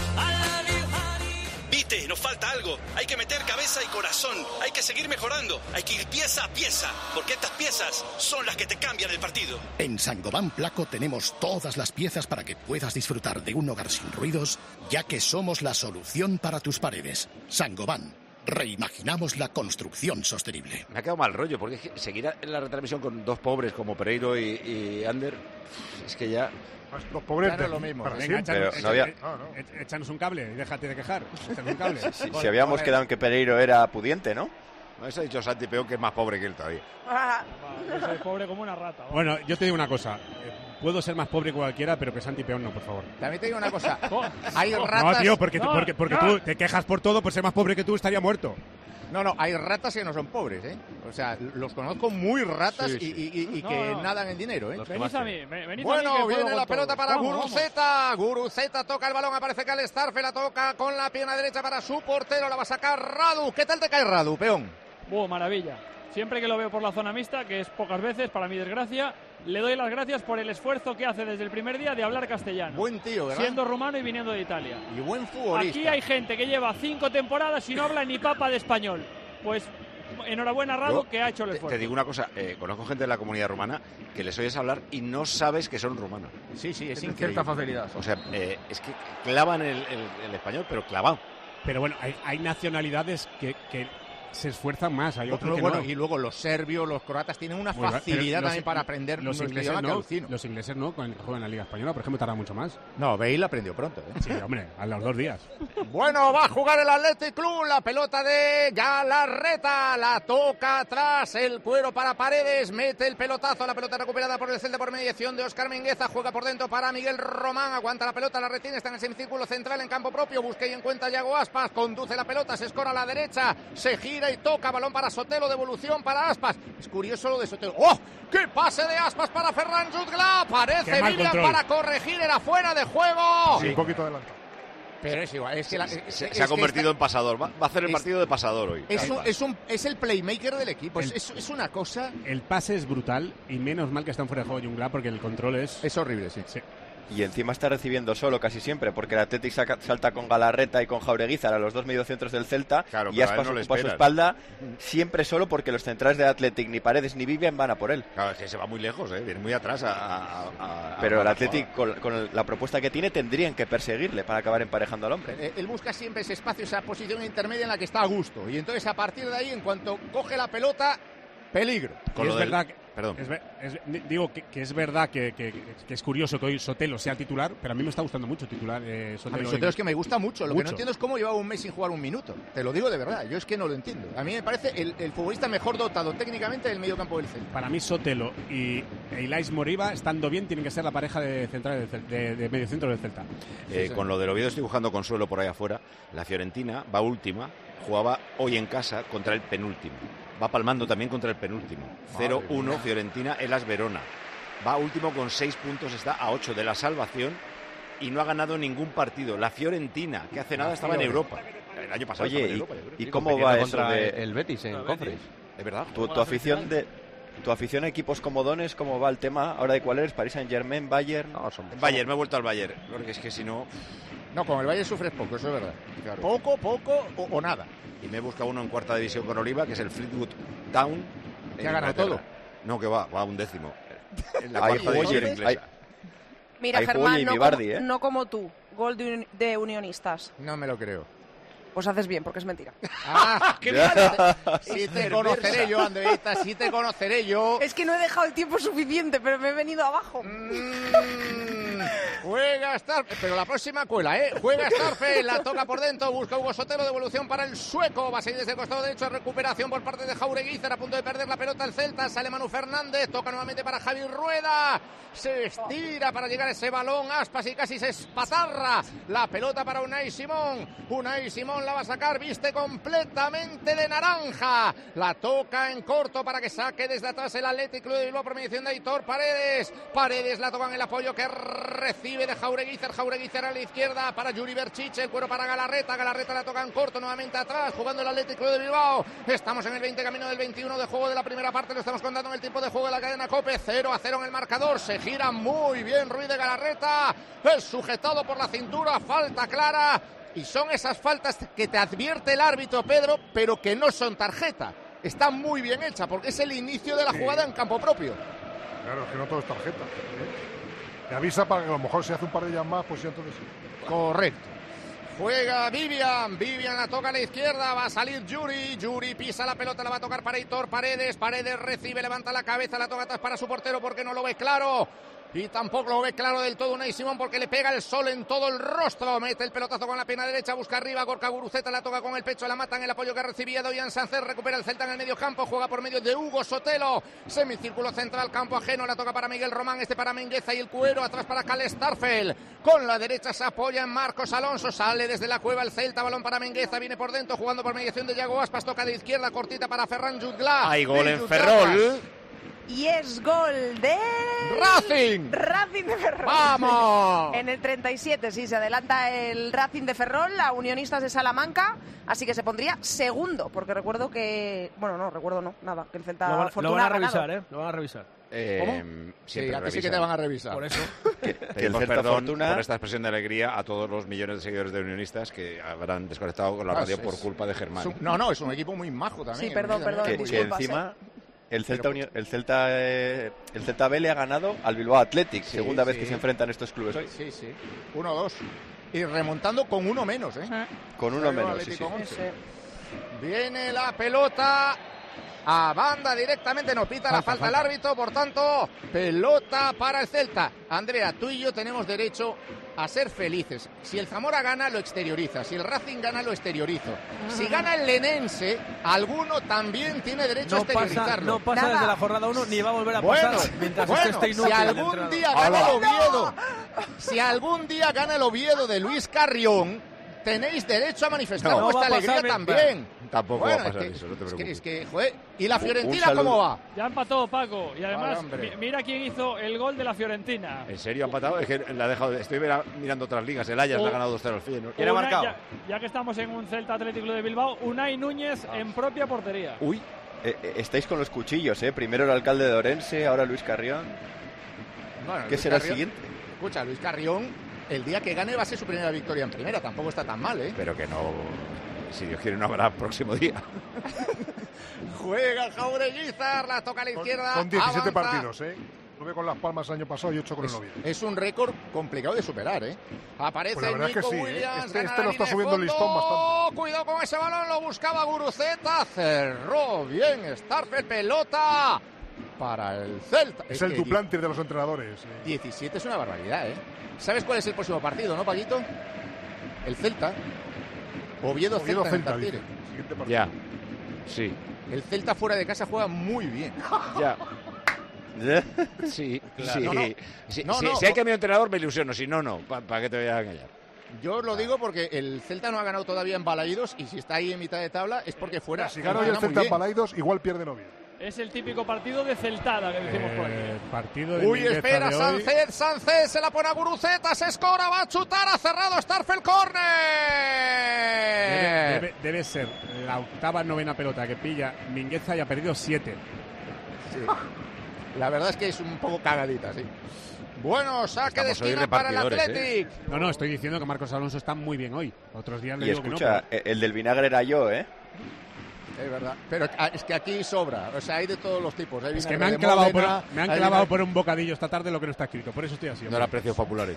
Vite, nos falta algo. Hay que meter cabeza y corazón. Hay que seguir mejorando. Hay que ir pieza a pieza. Porque estas piezas son las que te cambian el partido. En Saint-Gobain Placo tenemos todas las piezas para que puedas disfrutar de un hogar sin ruidos, ya que somos la solución para tus paredes. Saint-Gobain. Reimaginamos la construcción sostenible. Me ha quedado mal rollo, porque es que seguir en la retransmisión con dos pobres como Pereiro y Ander, es que ya... Los pobres no es lo mismo. Venga, échanos un cable y déjate de quejar. Échanos un cable. Si habíamos quedado en que Pereiro era pudiente, ¿no? No, eso ha dicho Santi Peón, que es más pobre que él todavía. Yo soy pobre como una rata. Bueno, yo te digo una cosa. Puedo ser más pobre que cualquiera, pero que Santi Peón no, por favor. También te digo una cosa. Hay ratas... No, tío, porque tú te quejas por todo, por ser más pobre que tú estaría muerto. No, hay ratas que no son pobres, ¿eh? O sea, los conozco muy ratas y que nadan en dinero, ¿eh? Venís a mí, bueno, viene la pelota para Guruceta. Guruceta toca el balón, aparece Karl Starfel, la toca con la pierna derecha para su portero, la va a sacar Radu. ¿Qué tal te cae Radu, peón? Maravilla. siempre que lo veo por la zona mixta, que es pocas veces, para mi desgracia, le doy las gracias por el esfuerzo que hace desde el primer día de hablar castellano. Buen tío, ¿verdad? Siendo rumano y viniendo de Italia. Y buen futbolista. Aquí hay gente que lleva 5 temporadas y no habla ni papa de español. Pues enhorabuena, Rado, que ha hecho el esfuerzo. Te digo una cosa, conozco gente de la comunidad rumana que les oyes hablar y no sabes que son rumanos. Sí, es increíble. Cierta facilidad. O sea, es que clavan el español, pero clavado. Pero bueno, hay nacionalidades que se esfuerzan más, hay otros que bueno, no. Y luego los serbios, los croatas tienen una facilidad también para aprender los ingleses idioma, no, que alucino. los ingleses no, con el que juegan en la Liga Española, por ejemplo, tarda mucho más. No, Bale aprendió pronto, ¿eh? Sí, hombre, a los 2 días. Bueno, va a jugar el Athletic Club, la pelota de Galarreta, la toca atrás, el cuero para Paredes, mete el pelotazo, la pelota recuperada por el Celta por mediación de Óscar Mingueza, juega por dentro para Miguel Román, aguanta la pelota, la retiene, está en el semicírculo central en campo propio, busca y encuentra a Yago Aspas, conduce la pelota, se escora a la derecha, se gira y toca, balón para Sotelo, devolución para Aspas. Es curioso lo de Sotelo. ¡Oh! ¡Qué pase de Aspas para Ferran Jutgla! Parece Vivian para corregir, era fuera de juego. Sí, un poquito adelantado. Pero es igual, es que se ha convertido en pasador. Va a hacer el partido de pasador hoy. Es el playmaker del equipo. Es una cosa. El pase es brutal y menos mal que está en fuera de juego Jutgla porque el control es horrible, sí. Y encima está recibiendo solo casi siempre, porque el Athletic salta con Galarreta y con Jaureguizar a los 2 mediocentros del Celta, claro, y Aspas ocupa su espalda siempre solo porque los centrales del Athletic, ni Paredes ni Vivian, van a por él. Claro, es que se va muy lejos, viene muy atrás pero el Athletic, con la propuesta que tiene, tendrían que perseguirle para acabar emparejando al hombre. Él busca siempre ese espacio, esa posición intermedia en la que está a gusto, y entonces a partir de ahí, en cuanto coge la pelota, peligro. Es verdad que... Perdón. Digo que es verdad que es curioso que hoy Sotelo sea titular, pero a mí me está gustando mucho titular Sotelo. A mí Sotelo es que me gusta mucho. Lo que no entiendo es cómo llevaba un mes sin jugar un minuto. Te lo digo de verdad, yo es que no lo entiendo. A mí me parece el futbolista mejor dotado técnicamente del medio campo del Celta. Para mí Sotelo y Ilais Moriba, estando bien, tienen que ser la pareja de centrales de medio centro del Celta. Con lo del Oviedo estoy buscando consuelo por ahí afuera. La Fiorentina va última, jugaba hoy en casa contra el penúltimo. Va palmando también contra el penúltimo. 0-1 Fiorentina, Hellas Verona. Va último con 6 puntos, está a 8 de la salvación y no ha ganado ningún partido. La Fiorentina, que hace nada estaba en Europa. El año pasado estaba en Europa. ¿Y cómo va eso contra el Betis en Conference? Es verdad. Tu afición a equipos comodones, ¿cómo va el tema? ¿Ahora de cuál eres? ¿Paris Saint-Germain, Bayern? Bayern, me he vuelto al Bayern. Porque es que si no... No, con el Bayern sufres poco, eso es verdad. Claro. Poco o nada. Y me he buscado uno en 4ª división con Oliva, que es el Fleetwood Town. ¿Que ha ganado todo? No, que va a un décimo. En la 4ª división inglesa. Mira, Germán, no como tú, gol de Unionistas. No me lo creo. Pues haces bien, porque es mentira. ¡Qué bien! Sí te conoceré yo, Andreita, sí te conoceré yo. Es que no he dejado el tiempo suficiente, pero me he venido abajo. Juega Starfel, pero la próxima cuela, Juega Starfel, la toca por dentro, busca Hugo Sotelo, devolución para el sueco, va a seguir desde el costado derecho, recuperación por parte de Jaureguizar, a punto de perder la pelota el Celta, sale Manu Fernández, toca nuevamente para Javi Rueda, se estira para llegar ese balón, Aspas y casi se espatarra, la pelota para Unai Simón la va a sacar, viste completamente de naranja, la toca en corto para que saque desde atrás el Athletic Club de Bilbao por mediación de Aitor Paredes la toca en el apoyo que recibe de Jaureguizar a la izquierda para Yuri Berchich, el cuero para Galarreta la toca en corto, nuevamente atrás, jugando el Athletic Club de Bilbao, estamos en el 20 camino del 21 de juego de la primera parte, lo estamos contando en el tiempo de juego de la cadena COPE, 0-0 en el marcador, se gira muy bien Ruiz de Galarreta, es sujetado por la cintura, falta clara, y son esas faltas que te advierte el árbitro, Pedro, pero que no son tarjeta, está muy bien hecha, porque es el inicio de la jugada en campo propio. Claro, es que no todo es tarjeta. Te avisa para que a lo mejor si hace un par de ellas más, pues ya entonces sí. Correcto. Juega Vivian la toca a la izquierda, va a salir Yuri pisa la pelota, la va a tocar para Aitor Paredes recibe, levanta la cabeza, la toca atrás para su portero porque no lo ve claro. Y tampoco lo ve claro del todo Unai Simón porque le pega el sol en todo el rostro. Mete el pelotazo con la pierna derecha, busca arriba, Gorka Guruceta la toca con el pecho, la matan, el apoyo que recibía Doyan Sánchez, recupera el Celta en el medio campo, juega por medio de Hugo Sotelo, semicírculo central, campo ajeno, la toca para Miguel Román, para Mingueza y el cuero, atrás para Cal Starfel, con la derecha se apoya en Marcos Alonso, sale desde la cueva el Celta, balón para Mingueza, viene por dentro, jugando por mediación de Yago Aspas, toca de izquierda, cortita para Ferran Jutgla. Hay gol en Ferrol. Y es gol de... ¡Racing! ¡Racing de Ferrol! ¡Vamos! En el 37, sí, se adelanta el Racing de Ferrol a Unionistas de Salamanca, así que se pondría segundo, porque recuerdo que... Bueno, no, recuerdo no, nada, que el Celta Lo van Fortuna a ha ganado. revisar, ¿eh? Lo van a revisar. ¿Cómo? Sí, a ti sí que te van a revisar. Por eso. Pedimos perdón por esta expresión de alegría a todos los millones de seguidores de Unionistas que habrán desconectado con la radio por culpa de Germán. No, es un equipo muy majo también. Sí, perdón, Que encima el Celta B le ha ganado al Bilbao Athletic, segunda vez que se enfrentan estos clubes hoy. Sí, 1-2. Y remontando con uno menos, ¿eh? Con uno menos, sí. Viene la pelota a banda directamente, no pita la falta el árbitro, por tanto, pelota para el Celta. Andrea, tú y yo tenemos derecho a ser felices. Si el Zamora gana, lo exterioriza. Si el Racing gana, lo exteriorizo. Si gana el Lenense, alguno también tiene derecho a exteriorizarlo. No pasa desde la jornada 1 ni va a volver a pasar mientras esté inútil. Si algún día gana el Oviedo, si algún día gana el Oviedo de Luis Carrión, tenéis derecho a manifestar vuestra alegría también. Tampoco va a pasar eso, no te preocupes. Es que, joder, ¿y la Fiorentina cómo va? Ya empató Paco. Y además, mira quién hizo el gol de la Fiorentina. ¿En serio ha empatado? Es que la ha dejado. Estoy mirando otras ligas. El Ajax le ha ganado 2-0 al Feyenoord. ¿Quién ha marcado? Ya que estamos en un Celta Atlético de Bilbao, Unai Núñez en propia portería. Uy, estáis con los cuchillos, ¿eh? Primero el alcalde de Orense, ahora Luis Carrión. Bueno, ¿Qué será el siguiente? Escucha, Luis Carrión, el día que gane va a ser su primera victoria en primera. Tampoco está tan mal, ¿eh? Pero que no... Si Dios quiere, no habrá próximo día. Juega el Jaureguizar, la toca a la izquierda. Son 17 partidos, ¿eh? 9 con Las Palmas el año pasado y 8 con el Oviedo. Es un récord complicado de superar, ¿eh? Aparece pues la verdad Nico es que sí, Williams. Este lo está subiendo el listón bastante. Cuidado con ese balón, lo buscaba Guruceta. Cerró bien Starfel, pelota para el Celta. Es el duplantir de los entrenadores. 17 es una barbaridad, ¿eh? ¿Sabes cuál es el próximo partido, no, Paquito? El Celta. Oviedo Celta. Ya, sí. El Celta fuera de casa juega muy bien. Ya. Sí, claro. Si hay cambio de entrenador me ilusiono, si no, ¿para qué te voy a engañar? Yo os lo digo porque el Celta no ha ganado todavía en Balaídos y si está ahí en mitad de tabla es porque fuera. Si gana hoy el Celta en Balaídos, igual pierde Oviedo. Es el típico partido de celtada que decimos por aquí. Partido de Uy, espera, Sánchez se la pone a Guruceta, se escora, va a chutar, ha cerrado Starfel córner. Debe ser la octava, novena pelota que pilla Mingueza y ha perdido 7. Sí. La verdad es que es un poco cagadita, sí. Bueno, saque de esquina para el Athletic. No, estoy diciendo que Marcos Alonso está muy bien hoy. Otros días le digo escucha, que no. El del vinagre era yo, ¿eh? Es verdad, pero es que aquí sobra, o sea, hay de todos los tipos. Es que me han clavado por un bocadillo esta tarde lo que no está escrito, por eso estoy así. No era precios populares.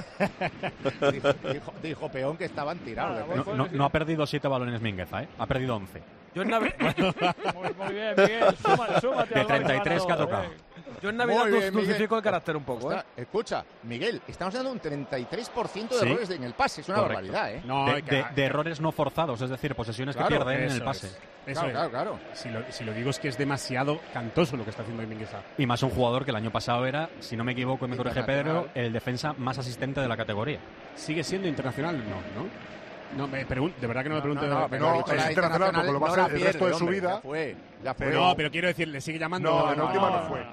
dijo Peón que estaban tirados. No ha perdido 7 balones Mingueza, ¿eh? Ha perdido 11. Yo en Navidad... muy bien, Miguel, súmate de 33 que ha tocado. Yo en Navidad dulcifico el carácter un poco. Escucha, Miguel, estamos dando un 33% de errores en el pase. Es una barbaridad, ¿eh? No, de errores no forzados, es decir, posesiones que pierden en el pase. Claro. Si lo digo es que es demasiado cantoso lo que está haciendo Mingueza. Y más un jugador que el año pasado era, si no me equivoco y me corrige Pedro, el defensa más asistente de la categoría. ¿Sigue siendo internacional? No. No, de verdad que no me pregunte. No, es internacional porque lo va a ser el resto de su vida. Ya fue. No, pero quiero decir, le sigue llamando. No, en la última no fue.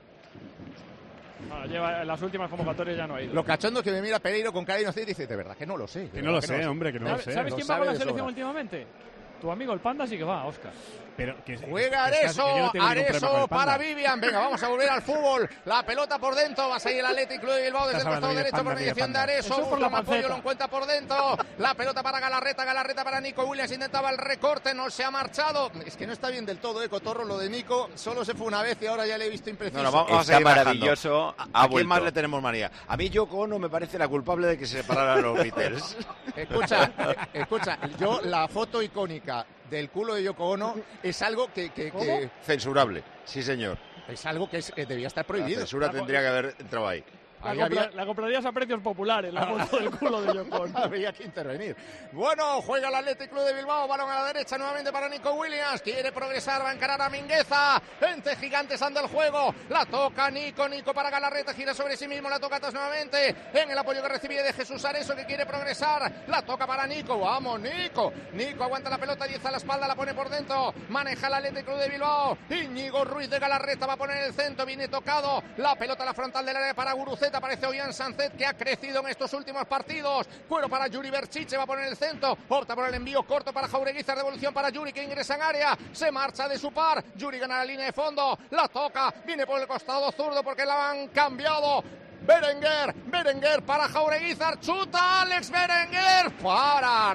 Lleva en las últimas convocatorias ya no ha ido. Lo cachondo que me mira Pereiro con cara inocente y dice, de verdad que no lo sé. Que no lo sé, hombre, que no lo sé. ¿Sabes quién va con la selección últimamente? Tu amigo el Panda sí que va, Óscar. Juega Areso para Vivian. Venga, vamos a volver al fútbol. La pelota por dentro. Va a salir el Athletic Club de Bilbao desde el costado derecho por mediación de Areso. Busca un apoyo, lo encuentra por dentro. La pelota para Galarreta para Nico Williams. Intentaba el recorte, no se ha marchado. Es que no está bien del todo, Cotorro, lo de Nico. Solo se fue una vez y ahora ya le he visto impreciso. Vamos está maravilloso. ¿A quién más le tenemos manía? A mí Yoko Ono me parece la culpable de que se separaran los Beatles. Escucha, yo la foto icónica del culo de Yoko Ono es algo que censurable, sí señor. Es algo que debía estar prohibido. La censura tendría que haber entrado ahí. La comprarías a precios populares, la foto del culo de Yocón. Había que intervenir. Bueno, juega el Athletic Club de Bilbao, balón a la derecha nuevamente para Nico Williams, quiere progresar, va a encarar a Mingueza, ente gigantes anda el juego, la toca Nico para Galarreta, gira sobre sí mismo, la toca atrás nuevamente, en el apoyo que recibe de Jesús Areso, que quiere progresar, la toca para Nico, vamos Nico aguanta la pelota, 10 a la espalda, la pone por dentro, maneja el Athletic Club de Bilbao, Íñigo Ruiz de Galarreta va a poner el centro, viene tocado, la pelota a la frontal del área para Guruceta, aparece Ollán Sánchez, que ha crecido en estos últimos partidos, cuero para Yuri Berchiche, va a poner el centro, opta por el envío corto para Jaureguizar, devolución para Yuri, que ingresa en área, se marcha de su par, Yuri gana la línea de fondo, la toca, viene por el costado zurdo porque la han cambiado, Berenguer para Jaureguizar, chuta Alex Berenguer para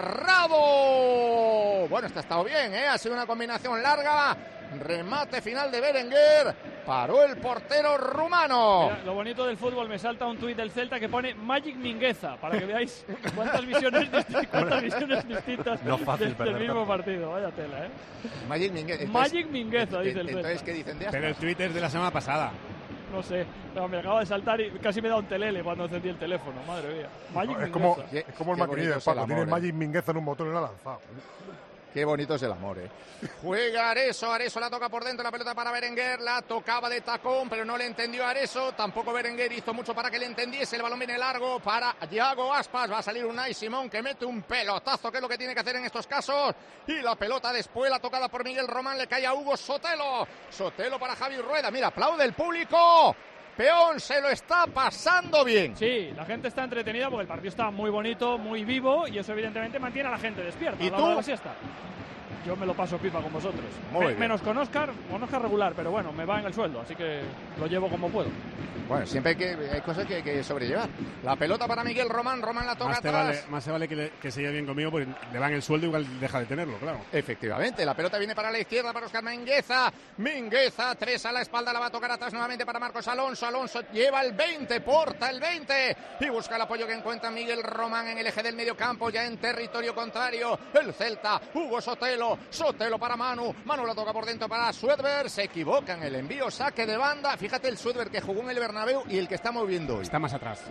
Rado. Bueno, este ha estado bien, ha sido una combinación larga, remate final de Berenguer, paró el portero rumano. Mira, lo bonito del fútbol, me salta un tuit del Celta que pone Magic Mingueza, para que veáis cuántas visiones distintas no fácil del mismo partido. Vaya tela, Magic Mingueza. Magic Mingueza, dice el Celta. Entonces, ¿qué dicen de Aspas? Pero el tuit es de la semana pasada. No sé, pero me acaba de saltar y casi me da un telele cuando encendí el teléfono, madre mía. Magic Es Mingueza. como el maquinillo de Paco, tiene Magic Mingueza en un botón y lo ha lanzado. Qué bonito es el amor, Juega Areso la toca por dentro, la pelota para Berenguer, la tocaba de tacón, pero no le entendió Areso, tampoco Berenguer hizo mucho para que le entendiese, el balón viene largo para Yago Aspas, va a salir Unai Simón que mete un pelotazo, que es lo que tiene que hacer en estos casos, y la pelota después, la tocada por Miguel Román, le cae a Hugo Sotelo para Javi Rueda, mira, aplaude el público. Peón se lo está pasando bien. Sí, la gente está entretenida porque el partido está muy bonito, muy vivo y eso evidentemente mantiene a la gente despierta. ¿Y a la tú? hora de la siesta. Yo me lo paso pipa con vosotros. Menos con Óscar regular, pero bueno, me va en el sueldo, así que lo llevo como puedo. Bueno, siempre hay cosas que hay que sobrellevar. La pelota para Miguel Román la toca atrás. Más se vale que se lleve bien conmigo porque le van el sueldo, igual deja de tenerlo, claro. Efectivamente, la pelota viene para la izquierda para Óscar Mingueza, 3 a la espalda, la va a tocar atrás nuevamente para Marcos Alonso lleva el 20, porta el 20 y busca el apoyo que encuentra Miguel Román en el eje del medio campo, ya en territorio contrario, el Celta, Hugo Sotelo para Manu la toca por dentro para Suedberg, se equivoca en el envío, saque de banda, fíjate el Suedberg que jugó en el Bernabéu y el que está moviendo hoy. Está más atrás.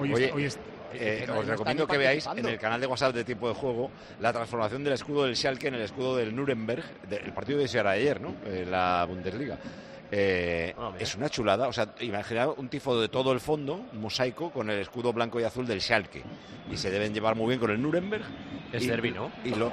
Os recomiendo que veáis en el canal de WhatsApp de Tiempo de Juego la transformación del escudo del Schalke en el escudo del Nuremberg, el partido de ese ayer, ¿no? La Bundesliga. Es una chulada, o sea, imaginad un tifo de todo el fondo, un mosaico con el escudo blanco y azul del Schalke, y se deben llevar muy bien con el Nuremberg. Es derbi, ¿no? Y lo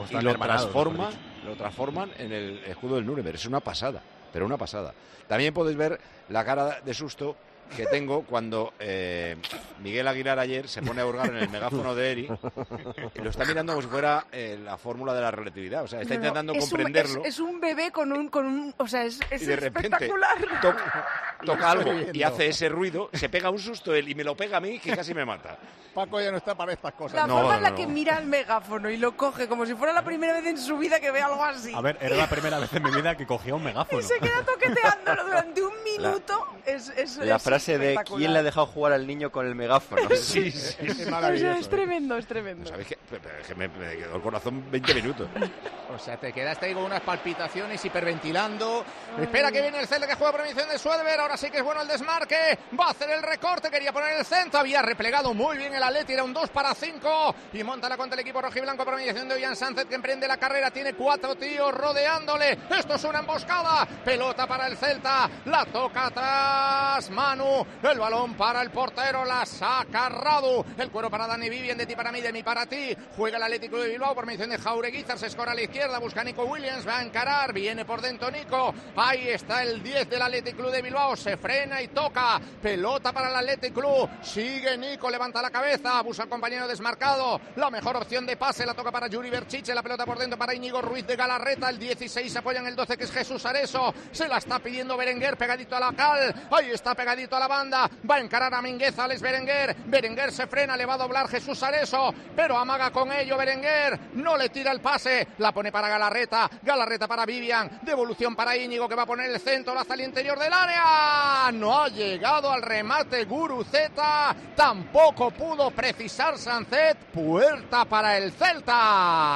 transforman en el escudo del Nuremberg. Es una pasada, pero una pasada. También podéis ver la cara de susto que tengo cuando Miguel Aguilar ayer se pone a hurgar en el megáfono de Eri y lo está mirando como si fuera la fórmula de la relatividad, o sea, está intentando comprenderlo. Es un bebé con un o sea, es y de repente espectacular. Toca algo y hace ese ruido, se pega un susto él y me lo pega a mí que casi me mata. Paco ya no está para estas cosas. La forma en la que mira el megáfono y lo coge como si fuera la primera vez en su vida que ve algo así. A ver, era la primera vez en mi vida que cogía un megáfono. Y se queda toqueteándolo durante un minuto. La frase de ¿quién le ha dejado jugar al niño con el megáfono? Sí, es maravilloso. Es tremendo, es tremendo. ¿Sabéis qué? Me quedó el corazón 20 minutos. O sea, te quedaste ahí con unas palpitaciones, hiperventilando. Espera que viene el Celta que juega por misión de Suedberg. Ahora sí que es bueno el desmarque. Va a hacer el recorte, quería poner el centro. Había replegado muy bien el Atleti, era un 2-5. Y monta la contra el equipo rojiblanco por mediación de Ollán Sánchez, que emprende la carrera. Tiene 4 tíos rodeándole. Esto es una emboscada. Pelota para el Celta. La toca atrás Manu. El balón para el portero. La saca Radu. El cuero para Dani Vivian. De ti para mí, de mí para ti. Juega el Atlético de Bilbao por mediación de Jaureguizar. Se escora a la izquierda. Busca Nico Williams. Va a encarar. Viene por dentro Nico. Ahí está el 10 del Atlético Club de Bilbao. Se frena y toca. Pelota para el Atlético Club. Sigue Nico. Levanta la cabeza. Busca al compañero desmarcado. La mejor opción de pase. La toca para Yuri Berchiche. La pelota por dentro para Íñigo Ruiz de Galarreta. El 16 se apoya en el 12 que es Jesús Areso. Se la está pidiendo Berenguer. Pegadito a la cal. Ahí está pegadito a la banda. Va a encarar a Mingueza. Alex Berenguer. Berenguer se frena. Le va a doblar Jesús Areso. Pero amaga con ello Berenguer. No le tira el pase. La pone para Galarreta. Galarreta para Vivian. Devolución para Íñigo que va a poner el centro hacia el interior del área. No ha llegado al remate Guruceta. Tampoco pudo precisar Sánchez. Puerta para el Celta.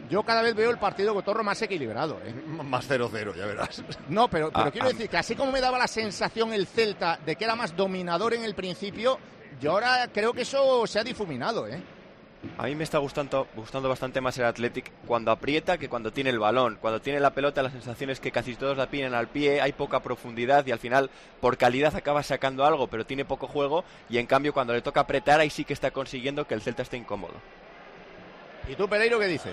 yo cada vez veo el partido cotorro más equilibrado. Más 0-0, ya verás. No, pero quiero decir que así como me daba la sensación el Celta de que era más dominador en el principio, yo ahora creo que eso se ha difuminado, A mí me está gustando bastante más el Athletic cuando aprieta que cuando tiene el balón. Cuando tiene la pelota, la sensación es que casi todos la piden al pie, hay poca profundidad y al final, por calidad, acaba sacando algo, pero tiene poco juego. Y en cambio, cuando le toca apretar, ahí sí que está consiguiendo que el Celta esté incómodo. ¿Y tú, Pereiro, qué dices?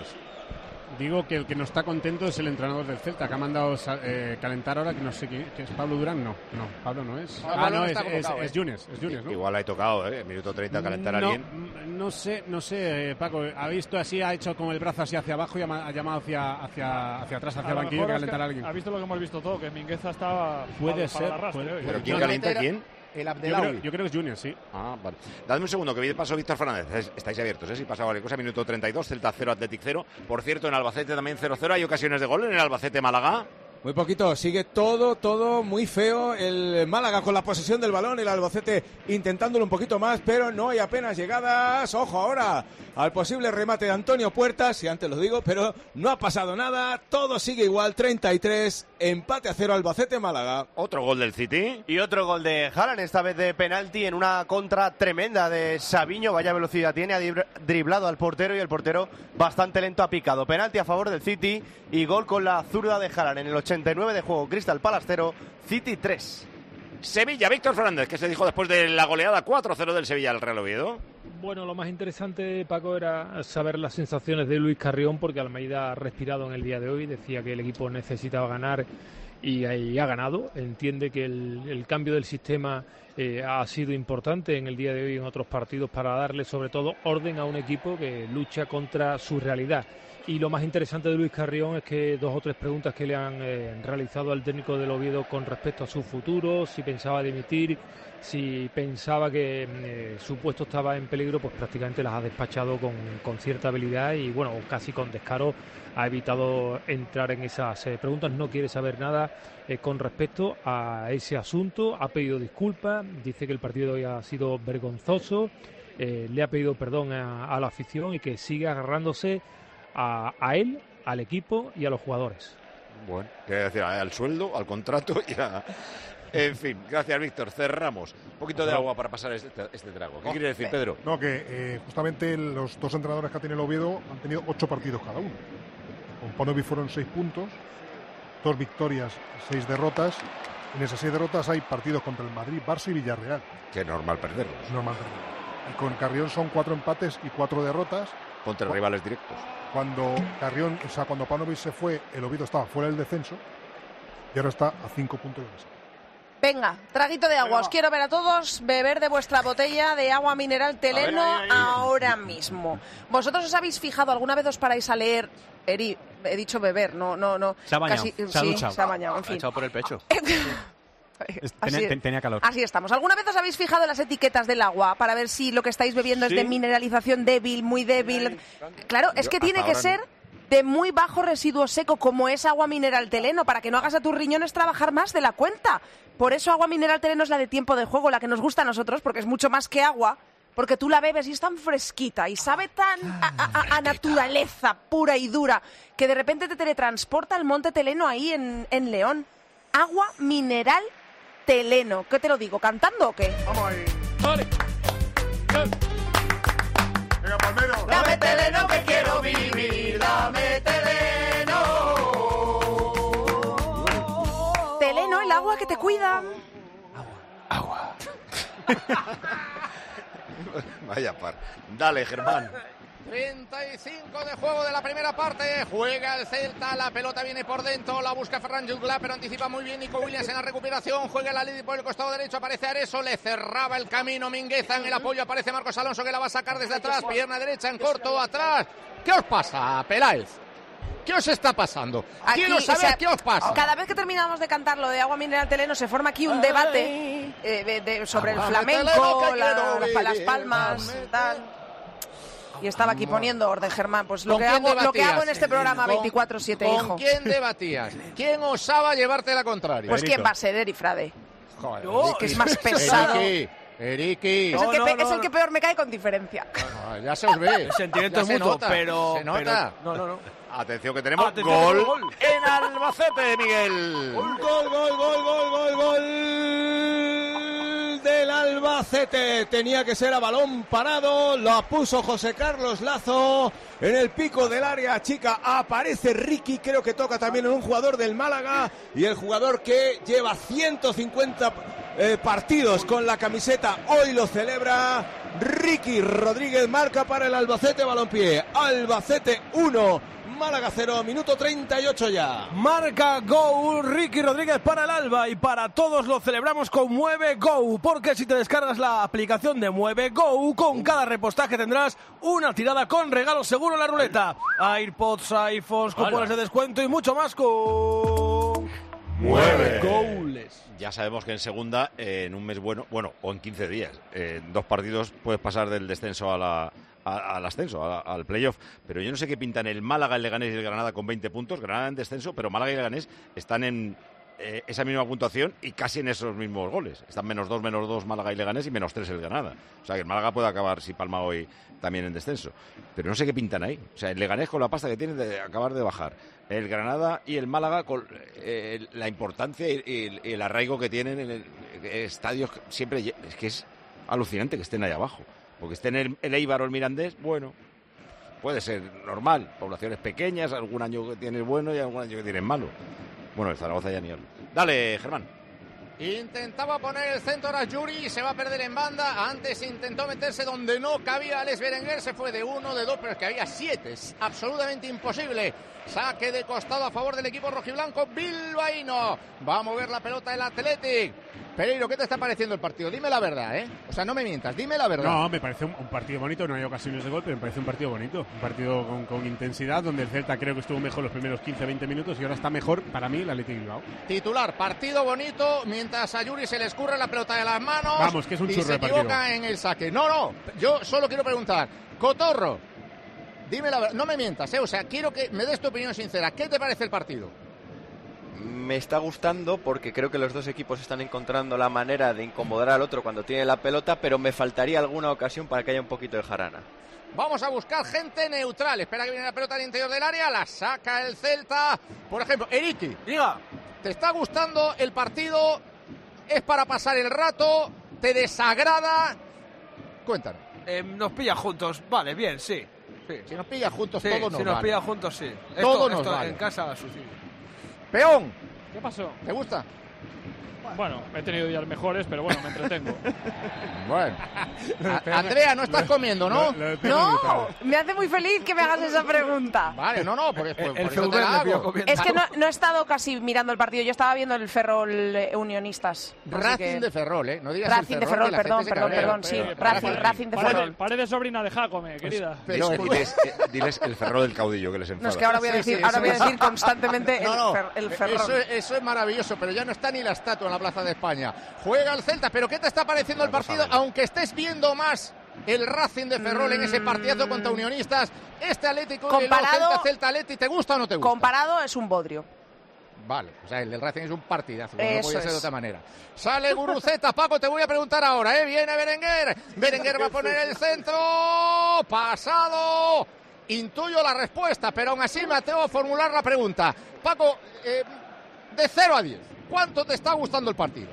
Digo que el que no está contento es el entrenador del Celta, que ha mandado calentar ahora, que no sé qué es Pablo Durán, no, Pablo no es. Es Yunes, ¿no? Igual ha tocado, minuto 30 calentar a alguien. No sé, Paco, ha visto así, ha hecho con el brazo así hacia abajo y ha llamado hacia atrás, hacia el banquillo, que calentar a alguien. Ha visto lo que hemos visto todo, que Mingueza estaba... Puede ser. ¿Pero quién calienta quién? El Abdelawi. Yo creo que es Junior, sí. Vale. Dadme un segundo, que vi paso Víctor Fernández. Estáis abiertos, si pasa cualquier cosa. Minuto 32, Celta 0, Athletic 0. Por cierto, en Albacete también 0-0. Hay ocasiones de gol en el Albacete-Málaga. Muy poquito, sigue todo muy feo. El Málaga con la posesión del balón, el Albacete intentándolo un poquito más, pero no hay apenas llegadas. Ojo ahora al posible remate de Antonio Puertas, si antes lo digo, pero no ha pasado nada. Todo sigue igual, 33, empate a 0 Albacete-Málaga. Otro gol del City. Y otro gol de Haaland, esta vez de penalti en una contra tremenda de Savinho. Vaya velocidad tiene, ha driblado al portero y el portero bastante lento ha picado. Penalti a favor del City y gol con la zurda de Haaland en el 89 de juego. Crystal Palace 0, City 3. Sevilla, Víctor Fernández, que se dijo después de la goleada 4-0 del Sevilla al Real Oviedo. Bueno, lo más interesante, Paco, era saber las sensaciones de Luis Carrión, porque Almeida ha respirado en el día de hoy, decía que el equipo necesitaba ganar y ha ganado. Entiende que el cambio del sistema ha sido importante en el día de hoy y en otros partidos para darle sobre todo orden a un equipo que lucha contra su realidad. Y lo más interesante de Luis Carrión es que 2 o 3 preguntas que le han realizado al técnico del Oviedo con respecto a su futuro, si pensaba dimitir, si pensaba que su puesto estaba en peligro, pues prácticamente las ha despachado con cierta habilidad y bueno, casi con descaro ha evitado entrar en esas preguntas. No quiere saber nada con respecto a ese asunto, ha pedido disculpas, dice que el partido de hoy ha sido vergonzoso, le ha pedido perdón a la afición y que sigue agarrándose a él, al equipo y a los jugadores. Bueno, quiero decir, al sueldo, al contrato y a... En fin, gracias, Víctor. Cerramos. Un poquito de agua para pasar este trago. ¿Qué quiere decir, Pedro? No, que justamente los 2 entrenadores que ha tenido el Oviedo han tenido 8 partidos cada uno. Con Paunovic fueron 6 puntos, 2 victorias, 6 derrotas. En esas 6 derrotas hay partidos contra el Madrid, Barça y Villarreal. Que es normal perderlos. Es normal perderlos. Y con Carrión son 4 empates y 4 derrotas. Contra rivales directos. Cuando Carrión, cuando Paunovic se fue, el Oviedo estaba fuera del descenso y ahora está a 5 puntos de descenso. Venga, traguito de agua. Os quiero ver a todos beber de vuestra botella de agua mineral Teleno ahora mismo. ¿Vosotros os habéis fijado, alguna vez os paráis a leer? Eri, he dicho beber, no. Se ha bañado, se ha duchado. Se ha bañado, en fin. Ha echado por el pecho. Tenía calor. Así estamos. ¿Alguna vez os habéis fijado en las etiquetas del agua para ver si lo que estáis bebiendo es de mineralización débil, muy débil? Claro, es que tiene que ser de muy bajo residuo seco, como es agua mineral Teleno, para que no hagas a tus riñones trabajar más de la cuenta. Por eso agua mineral Teleno es la de tiempo de juego, la que nos gusta a nosotros, porque es mucho más que agua, porque tú la bebes y es tan fresquita y sabe tan a naturaleza pura y dura, que de repente te teletransporta al Monte Teleno ahí en León. Agua mineral Teleno. ¿Qué te lo digo? ¿Cantando o qué? Vamos ahí. Vale. Venga, Palmero. Dame Teleno que quiero vivir, dame Teleno. Teleno, el agua que te cuida. Agua. Vaya par. Dale, Germán. 35 de juego de la primera parte, juega el Celta, la pelota viene por dentro, la busca Ferran Jutgla, pero anticipa muy bien Nico Williams en la recuperación, juega la Lidi por el costado derecho, aparece Areso, le cerraba el camino Mingueza en el apoyo, aparece Marcos Alonso que la va a sacar desde atrás, pierna derecha en corto, atrás. ¿Qué os pasa, Peláez? ¿Qué os está pasando? Quiero saber qué os pasa. Cada vez que terminamos de cantar lo de agua mineral Teleno se forma aquí un debate sobre el flamenco, las palmas, tal. Y estaba aquí poniendo orden, Germán. Pues lo que hago en este programa 24/7, hijo. ¿Con quién debatías? ¿Quién osaba llevarte la contraria? Pues quién va a ser, Eri Frade. Joder, que es más pesado. Eriki. Es el que peor me cae con diferencia. Ya se os ve. El sentimiento es mutuo, pero... Se nota. No. Atención que tenemos gol en Albacete, Miguel. Gol del Albacete. Tenía que ser a balón parado, lo puso José Carlos Lazo en el pico del área chica. Aparece Ricky, creo que toca también en un jugador del Málaga, y el jugador que lleva 150 partidos con la camiseta, hoy lo celebra. Ricky Rodríguez marca para el Albacete Balompié. Albacete 1, Málaga 0, minuto 38 ya. Marca Go Ricky Rodríguez para el Alba, y para todos lo celebramos con Mueve Go, porque si te descargas la aplicación de Mueve Go, con cada repostaje tendrás una tirada con regalo seguro en la ruleta. AirPods, iPhones, cupones de descuento y mucho más con Mueve Goles. Ya sabemos que en segunda, en un mes bueno, o en 15 días, en 2 partidos puedes pasar del descenso al ascenso, al playoff. Pero yo no sé qué pintan el Málaga, el Leganés y el Granada con 20 puntos. Granada en descenso, pero Málaga y Leganés están en esa misma puntuación y casi en esos mismos goles. Están -2 Málaga y Leganés y -3 el Granada. O sea que el Málaga puede acabar, si palma hoy, también en descenso. Pero no sé qué pintan ahí. O sea, el Leganés con la pasta que tiene de acabar de bajar. El Granada y el Málaga con la importancia y el arraigo que tienen en estadios siempre. Es que es alucinante que estén ahí abajo. Porque estén el Eibar o el Mirandés, bueno, puede ser normal. Poblaciones pequeñas, algún año que tienes bueno y algún año que tienes malo. Bueno, el Zaragoza ya ni hablo. Dale, Germán. Intentaba poner el centro a Yuri y se va a perder en banda. Antes intentó meterse donde no cabía Alex Berenguer. Se fue de 1, de 2, pero es que había 7. Es absolutamente imposible. Saque de costado a favor del equipo rojiblanco bilbaíno. Va a mover la pelota el Athletic. Pereiro, ¿qué te está pareciendo el partido? Dime la verdad, ¿eh? O sea, no me mientas, dime la verdad. No, me parece un partido bonito, no hay ocasiones de gol, pero me parece un partido bonito. Un partido con intensidad, donde el Celta creo que estuvo mejor los primeros 15-20 minutos y ahora está mejor, para mí, el Athletic Bilbao. Titular, partido bonito, mientras a Yuri se le escurre la pelota de las manos. Vamos, que es un churro de partido. Y se equivoca en el saque. No, yo solo quiero preguntar, Cotorro, dime la verdad, no me mientas, ¿eh? O sea, quiero que me des tu opinión sincera. ¿Qué te parece el partido? Me está gustando porque creo que los dos equipos están encontrando la manera de incomodar al otro cuando tiene la pelota, pero me faltaría alguna ocasión para que haya un poquito de jarana. Vamos a buscar gente neutral. Espera que viene la pelota al interior del área, la saca el Celta. Por ejemplo, Eriki, diga, ¿te está gustando el partido? ¿Es para pasar el rato? ¿Te desagrada? Cuéntanos. Nos pilla juntos, vale, bien, sí. Si nos pilla juntos, sí, todo nos si nos vale. pilla juntos, sí. Todo nos esto vale. En casa sucede. Peón, ¿Qué pasó? ¿te gusta? Bueno, he tenido días mejores, pero bueno, me entretengo. Bueno. Andrea, no estás comiendo, ¿no? No, me hace muy feliz que me hagas esa pregunta. Vale, no, por eso te me la pilló hago. comiendo. Es que no he estado casi mirando el partido, yo estaba viendo el Ferrol Unionistas. Racing de Ferrol, ¿eh? No digas Racing el de Ferrol, Ferrol, que la gente se cabrea. perdón, sí. Racing de Ferrol. Parece sobrina de Jacome, querida. Diles el Ferrol del caudillo que les enfada. No, es que ahora voy a decir constantemente el Ferrol. Eso es maravilloso, pero ya no está ni la estatua en la Plaza de España. Juega el Celta, pero ¿qué te está pareciendo el partido? Aunque estés viendo más el Racing de Ferrol en ese partidazo contra Unionistas, este Atlético Celta Atleti, ¿te gusta o no te gusta? Comparado es un bodrio. Vale, o sea, el del Racing es un partidazo, no Eso podía ser de es. otra manera. Sale Guruceta, Paco, te voy a preguntar ahora, viene Berenguer. Berenguer va a poner el centro, pasado. Intuyo la respuesta, pero aún así me atrevo a formular la pregunta. Paco, de 0 a 10, ¿cuánto te está gustando el partido?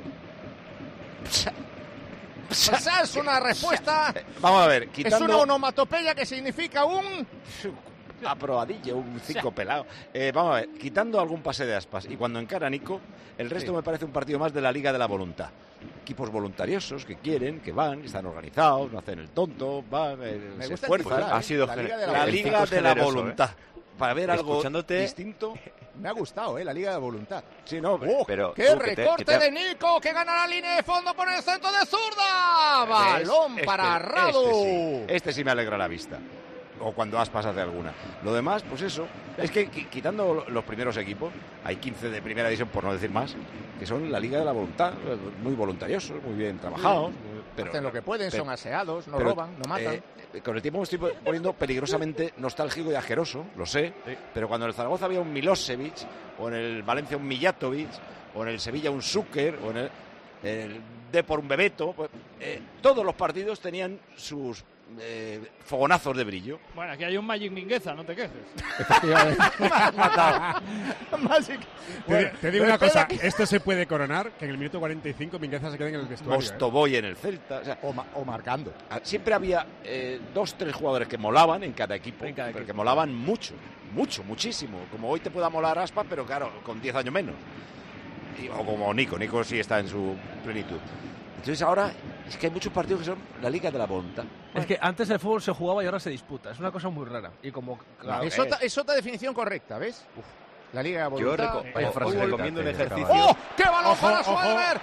O sea, es una respuesta. Vamos a ver, quitando. Es una onomatopeya que significa un aprobadillo, un 5 pelado. Vamos a ver, quitando algún pase de Aspas y cuando encara Nico, el resto me parece un partido más de la Liga de la Voluntad. Equipos voluntariosos que quieren, que van, que están organizados, no hacen el tonto, van, se esfuerzan. Ha sido la Liga de la Voluntad. Para ver algo distinto. Me ha gustado, la Liga de Voluntad. Sí, no, pero ¡qué recorte de Nico! ¡Que gana la línea de fondo por el centro de zurda! ¡Balón para Radu! Este sí me alegra la vista. O cuando Aspas hace alguna. Lo demás, pues eso. Es que quitando los primeros equipos, hay 15 de primera división, por no decir más, que son la Liga de la Voluntad. Muy voluntariosos, muy bien trabajados. Pero, hacen lo que pueden, son aseados, no roban, no matan. Con el tiempo me estoy poniendo peligrosamente nostálgico y ajeroso, lo sé, pero cuando en el Zaragoza había un Milosevic, o en el Valencia un Mijatovic, o en el Sevilla un Šuker, o en el... el Depor un Bebeto, pues, todos los partidos tenían sus fogonazos de brillo. Bueno, aquí hay un Magic Mingueza, no te quejes. Me has matado. Te digo una cosa, esto se puede coronar, que en el minuto 45 Mingueza se quede en el vestuario. Mostovoy en el Celta. O marcando. Siempre había 2-3 jugadores que molaban en cada equipo, pero que molaban muchísimo. Como hoy te pueda molar Aspas, pero claro, con 10 años menos. O como Nico sí está en su plenitud. Entonces ahora es que hay muchos partidos que son la Liga de la Voluntad. Es que antes el fútbol se jugaba y ahora se disputa. Es una cosa muy rara. Y como Es otra definición correcta, ¿ves? La Liga de la Voluntad. Os recomiendo un ejercicio. ¡Oh! ¡Qué balón para Schwedberg!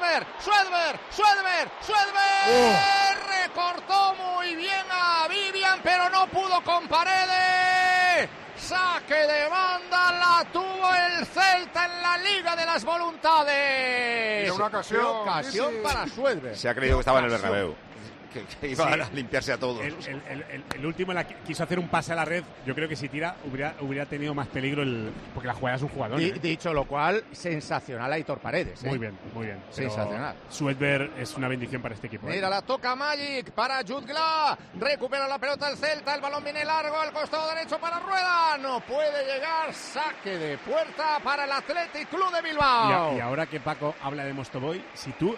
Recortó muy bien a Vivian, pero no pudo con Paredes. Saque de banda, la tuvo el Celta en la Liga de las Voluntades. Una ocasión para Schwedberg. Se ha creído que estaba en el Bernabéu. Que iba a limpiarse a todos. El último quiso hacer un pase a la red. Yo creo que si tira hubiera tenido más peligro porque la jugada es un jugador. Dicho lo cual, sensacional Aitor Paredes. Muy bien. Sensacional. Schwedberg es una bendición para este equipo. Mira, la toca Magic para Jutgla. Recupera la pelota el Celta. El balón viene largo al costado derecho para Rueda. No puede llegar. Saque de puerta para el Athletic Club de Bilbao. Y ahora que Paco habla de Mostovoy, si tú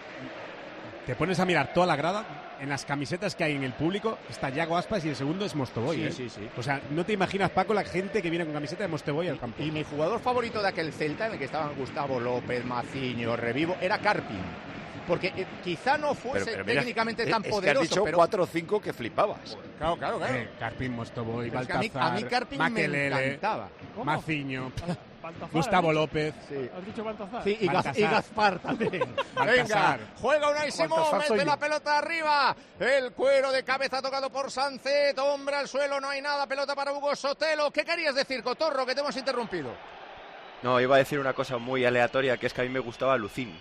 te pones a mirar toda la grada, en las camisetas que hay en el público está Yago Aspas y el segundo es Mostovoy. Sí. O sea, no te imaginas, Paco, la gente que viene con camiseta de Mostovoy al campo. Y mi jugador favorito de aquel Celta, en el que estaban Gustavo López, Maciño, Revivo, era Carpin. Porque quizá no fuese pero mira, técnicamente tan poderoso. Es que has dicho pero 4 o 5 que flipabas. Claro. Carpin, Mostovoy, Pero Baltazar, es que a mí Carpin Makelele, me encantaba. Maciño, Baltazar, Gustavo López. ¿Has dicho Baltazar? Sí, y Gaspar también. Venga, juega Unai Simón, mete la pelota arriba. El cuero de cabeza tocado por Sancet. Hombre al suelo, no hay nada. Pelota para Hugo Sotelo. ¿Qué querías decir, Cotorro, que te hemos interrumpido? No, iba a decir una cosa muy aleatoria, que es que a mí me gustaba Lucín.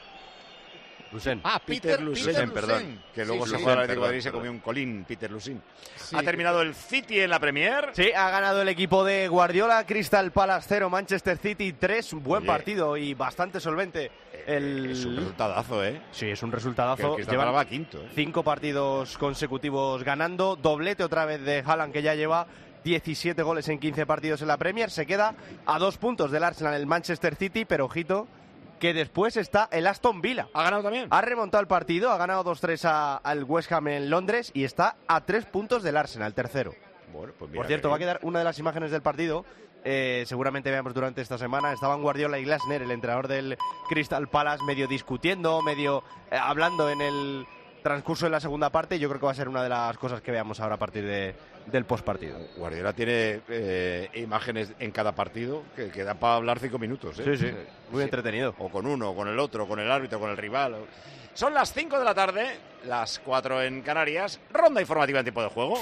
Peter Lusén, perdón. Que luego se fue al Atlético de Madrid y se comió un colín, Peter Lusén. Ha terminado el City en la Premier. Sí, ha ganado el equipo de Guardiola. Crystal Palace 0, Manchester City 3. Un buen partido y bastante solvente. Es un resultadazo, ¿eh? Sí, es un resultadazo. Que lleva quinto. 5 partidos consecutivos ganando. Doblete otra vez de Haaland, que ya lleva 17 goles en 15 partidos en la Premier. Se queda a 2 puntos del Arsenal el Manchester City, pero ojito, que después está el Aston Villa. ¿Ha ganado también? Ha remontado el partido, ha ganado 2-3 al West Ham en Londres y está a 3 puntos del Arsenal, tercero. Bueno, pues por cierto, va a quedar una de las imágenes del partido. Seguramente veamos durante esta semana. Estaban Guardiola y Glasner, el entrenador del Crystal Palace, medio discutiendo, medio hablando en el transcurso de la segunda parte. Yo creo que va a ser una de las cosas que veamos ahora a partir del postpartido. Guardiola tiene imágenes en cada partido que dan para hablar 5 minutos. Sí, muy entretenido. O con uno, o con el otro, con el árbitro, con el rival. Son las 5 de la tarde, las 4 en Canarias. Ronda informativa en tiempo de juego.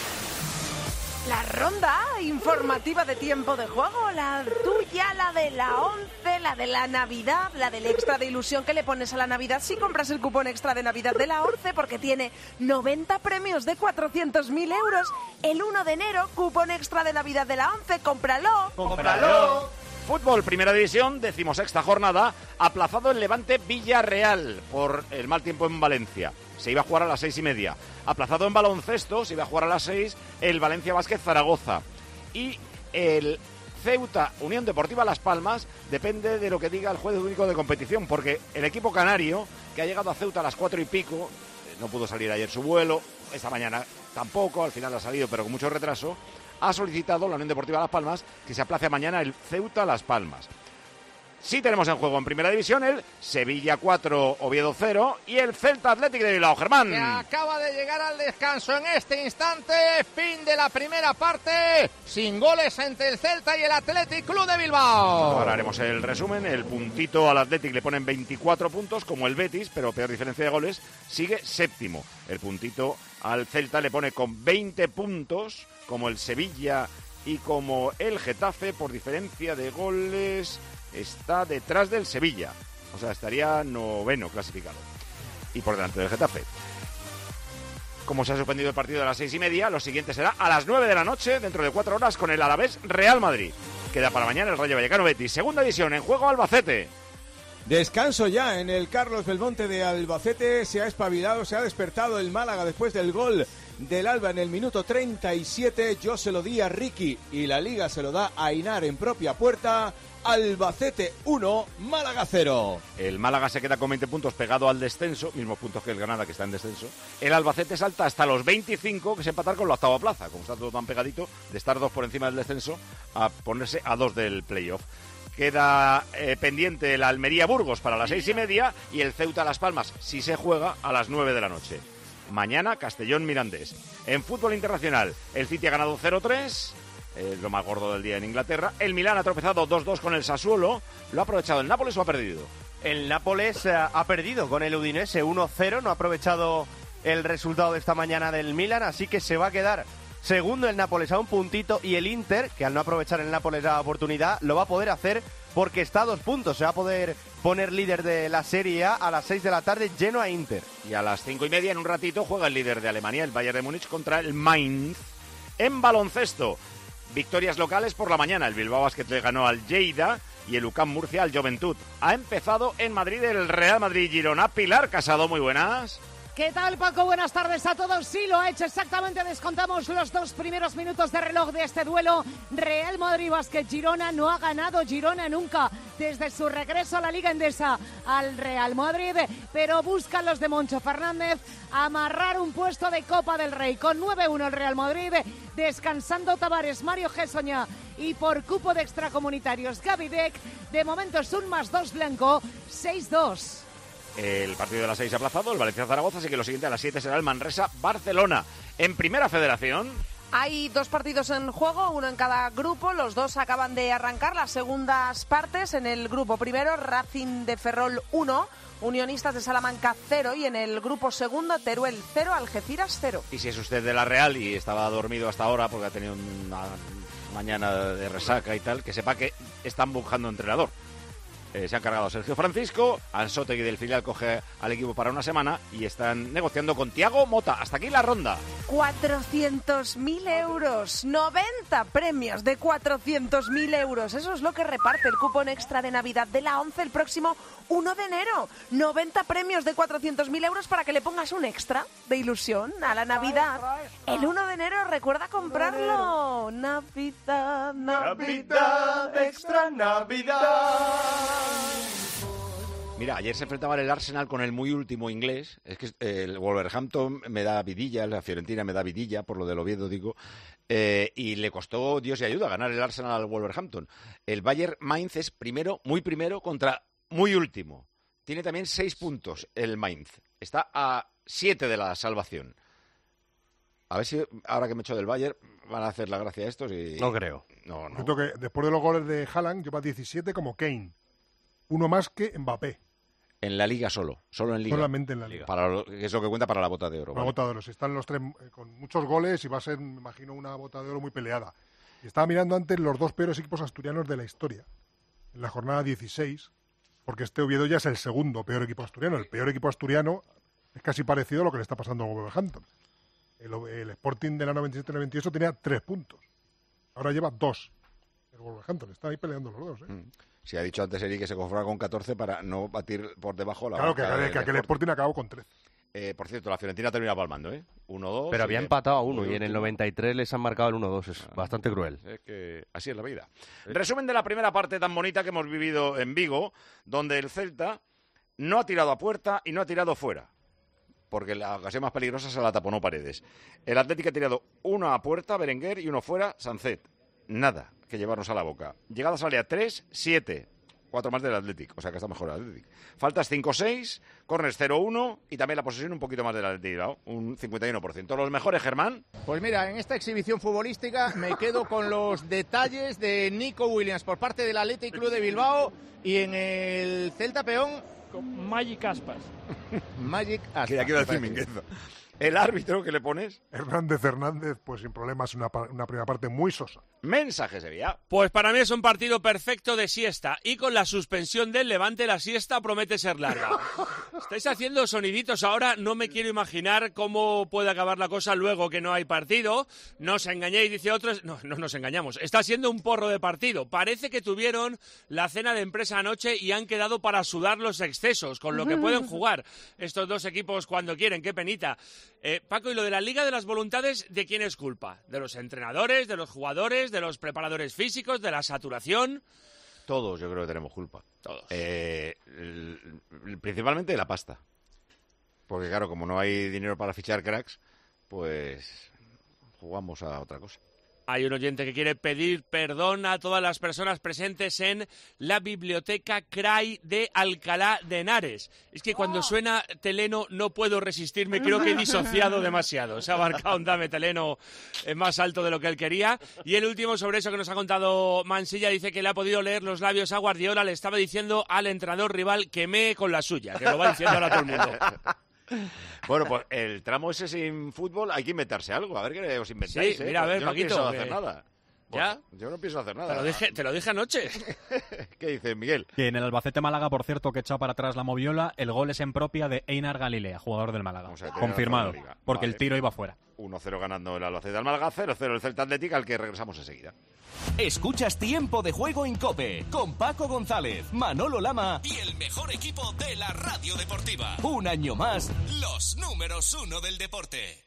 La ronda informativa de tiempo de juego, la tuya, la de la 11, la de la Navidad, la del extra de ilusión que le pones a la Navidad si compras el cupón extra de Navidad de la 11, porque tiene 90 premios de 400.000 euros. El 1 de enero, cupón extra de Navidad de la 11, cómpralo. ¡Cómpralo! Fútbol, Primera División, 16ª jornada, aplazado el Levante Villarreal por el mal tiempo en Valencia. Se iba a jugar a las 6:30. Aplazado en baloncesto, se iba a jugar a las 6 el Valencia Vázquez Zaragoza. Y el Ceuta Unión Deportiva Las Palmas depende de lo que diga el juez único de competición, porque el equipo canario, que ha llegado a Ceuta a las 4 y pico, no pudo salir ayer su vuelo, esta mañana tampoco, al final ha salido pero con mucho retraso, ha solicitado la Unión Deportiva Las Palmas que se aplace mañana el Ceuta Las Palmas. Sí tenemos en juego en Primera División el Sevilla 4, Oviedo 0 y el Celta Athletic de Bilbao. Germán. Que acaba de llegar al descanso en este instante. Fin de la primera parte. Sin goles entre el Celta y el Athletic Club de Bilbao. Ahora haremos el resumen. El puntito al Athletic le ponen 24 puntos como el Betis, pero peor diferencia de goles. Sigue séptimo. El puntito al Celta le pone con 20 puntos como el Sevilla y como el Getafe. Por diferencia de goles está detrás del Sevilla, o sea, estaría noveno clasificado y por delante del Getafe. Como se ha suspendido el partido a las 6:30, lo siguiente será a las 9 de la noche, dentro de 4 horas, con el Alavés Real Madrid. Queda para mañana el Rayo Vallecano Betis. Segunda división, en juego Albacete. Descanso ya en el Carlos Belmonte de Albacete. Se ha espabilado, se ha despertado el Málaga después del gol del Alba en el minuto 37. Yo se lo di a Ricky y la Liga se lo da a Ainar en propia puerta. Albacete 1, Málaga 0. El Málaga se queda con 20 puntos pegado al descenso, mismos puntos que el Granada, que está en descenso. El Albacete salta hasta los 25, que es empatar con la octava plaza, como está todo tan pegadito, de estar 2 por encima del descenso a ponerse a 2 del playoff. Queda pendiente el Almería-Burgos para las 6:30 y el Ceuta-Las Palmas, si se juega, a las 9 de la noche. Mañana, Castellón-Mirandés. En fútbol internacional, el City ha ganado 0-3... lo más gordo del día en Inglaterra. El Milán ha tropezado 2-2 con el Sassuolo. ¿Lo ha aprovechado el Nápoles o ha perdido? El Nápoles ha perdido con el Udinese 1-0. No ha aprovechado el resultado de esta mañana del Milán, así que se va a quedar segundo el Nápoles a un puntito, y el Inter, que al no aprovechar el Nápoles la oportunidad, lo va a poder hacer porque está a 2 puntos. Se va a poder poner líder de la Serie A las 6 de la tarde, lleno a Inter. Y a las 5:30, en un ratito, juega el líder de Alemania, el Bayern de Múnich, contra el Mainz. En baloncesto, victorias locales por la mañana. El Bilbao Basket le ganó al Lleida y el UCAM Murcia al Joventut. Ha empezado en Madrid el Real Madrid-Girona. Pilar Casado, muy buenas. ¿Qué tal, Paco? Buenas tardes a todos. Sí, lo ha hecho exactamente. Descontamos los 2 primeros minutos de reloj de este duelo. Real Madrid Basket Girona. No ha ganado Girona nunca desde su regreso a la Liga Endesa al Real Madrid, pero buscan los de Moncho Fernández amarrar un puesto de Copa del Rey. Con 9-1 el Real Madrid, descansando Tavares, Mario Gessoña y por cupo de extracomunitarios Gaby Deck. De momento es un +2 blanco, 6-2. El partido de las 6 aplazado, el Valencia-Zaragoza, así que lo siguiente a las 7 será el Manresa-Barcelona. En Primera Federación... Hay 2 partidos en juego, uno en cada grupo. Los 2 acaban de arrancar las segundas partes. En el grupo primero, Racing de Ferrol 1, Unionistas de Salamanca 0. Y en el grupo segundo, Teruel 0, Algeciras 0. Y si es usted de la Real y estaba dormido hasta ahora porque ha tenido una mañana de resaca y tal, que sepa que están buscando entrenador. Se han cargado a Sergio Francisco, Ansotegui del filial coge al equipo para una semana y están negociando con Thiago Mota. Hasta aquí la ronda. 400.000 euros, 90 premios de 400.000 euros. Eso es lo que reparte el cupón extra de Navidad de la 11 el próximo 1 de enero. 90 premios de 400.000 euros para que le pongas un extra de ilusión a la Navidad. El 1 de enero recuerda comprarlo. Navidad, Navidad, extra Navidad. Mira, ayer se enfrentaba el Arsenal con el muy último inglés. Es que el Wolverhampton me da vidilla, la Fiorentina me da vidilla, por lo del Oviedo digo, y le costó Dios y ayuda ganar el Arsenal al Wolverhampton. El Bayern Mainz es muy primero contra muy último. Tiene también 6 puntos el Mainz. Está a 7 de la salvación. A ver si ahora que me echo del Bayern van a hacer la gracia a estos y... No creo. No. Creo que después de los goles de Haaland lleva 17 como Kane. Uno más que Mbappé. En la Liga solo en Liga. Solamente en la Liga. Es lo que cuenta para la Bota de Oro. La Bota de Oro. Están los 3 con muchos goles y va a ser, me imagino, una Bota de Oro muy peleada. Y estaba mirando antes los 2 peores equipos asturianos de la historia. En la jornada 16, porque este Oviedo ya es el segundo peor equipo asturiano. El peor equipo asturiano es casi parecido a lo que le está pasando a Wolverhampton. El Sporting de la 97-98 tenía 3 puntos. Ahora lleva 2. El Wolverhampton está ahí peleando los 2. Sí, ha dicho antes Eri que se conforma con 14 para no batir por debajo la Claro, marca que aquel Sporting acabó con 13. Por cierto, la Fiorentina termina palmando, 1-2. Pero había empatado a 1 y en el 93 les han marcado el 1-2. Es bastante cruel. Es que así es la vida. Resumen de la primera parte tan bonita que hemos vivido en Vigo, donde el Celta no ha tirado a puerta y no ha tirado fuera, porque la ocasión más peligrosa se la taponó Paredes. El Atlético ha tirado 1 a puerta, Berenguer, y 1 fuera, Sancet. Nada que llevarnos a la boca. Llegadas al área 3, 7. 4 más del Atlético, o sea que está mejor el Atlético. Faltas 5-6, corners 0-1 y también la posesión un poquito más del Atlético, un 51%. ¿Los mejores, Germán? Pues mira, en esta exhibición futbolística me quedo con los detalles de Nico Williams por parte del Athletic Club de Bilbao, y en el Celta Peón con Magic Aspas. Magic Aspas. Que ya quiero decir Mingueza. ¿El árbitro que le pones? Hernández, pues sin problemas, una primera parte muy sosa. Mensaje Sevilla. Pues para mí es un partido perfecto de siesta y con la suspensión del Levante la siesta promete ser larga. Estáis haciendo soniditos ahora, no me quiero imaginar cómo puede acabar la cosa luego que no hay partido. No os engañéis, dice otros. No nos engañamos. Está siendo un porro de partido. Parece que tuvieron la cena de empresa anoche y han quedado para sudar los excesos, con lo que pueden jugar estos dos equipos cuando quieren. Qué penita. Paco, y lo de la Liga de las Voluntades, ¿de quién es culpa? ¿De los entrenadores, de los jugadores, de los preparadores físicos, de la saturación? Todos, yo creo que tenemos culpa. Todos. Principalmente de la pasta. Porque claro, como no hay dinero para fichar cracks, pues jugamos a otra cosa. Hay un oyente que quiere pedir perdón a todas las personas presentes en la biblioteca CRAI de Alcalá de Henares. Es que cuando suena Teleno no puedo resistirme, creo que he disociado demasiado. Se ha marcado un Dame Teleno más alto de lo que él quería. Y el último sobre eso que nos ha contado Mansilla, dice que le ha podido leer los labios a Guardiola, le estaba diciendo al entrenador rival que mee con la suya, que lo va diciendo ahora todo el mundo. Bueno, pues el tramo ese sin fútbol hay que inventarse algo, a ver qué os inventáis. Sí, mira, a ver, yo Paquito, no pienso hacer nada. ¿Ya? Yo no pienso hacer nada. Te lo dije anoche. ¿Qué dices, Miguel? Que en el Albacete Málaga, por cierto, que echado para atrás la moviola, el gol es en propia de Einar Galilea, jugador del Málaga. Confirmado, porque el tiro iba fuera. 1-0 ganando el Albacete al Málaga, 0-0 el Celta Atlético, al que regresamos enseguida. Escuchas Tiempo de Juego en COPE, con Paco González, Manolo Lama y el mejor equipo de la radio deportiva. Un año más, los números 1 del deporte.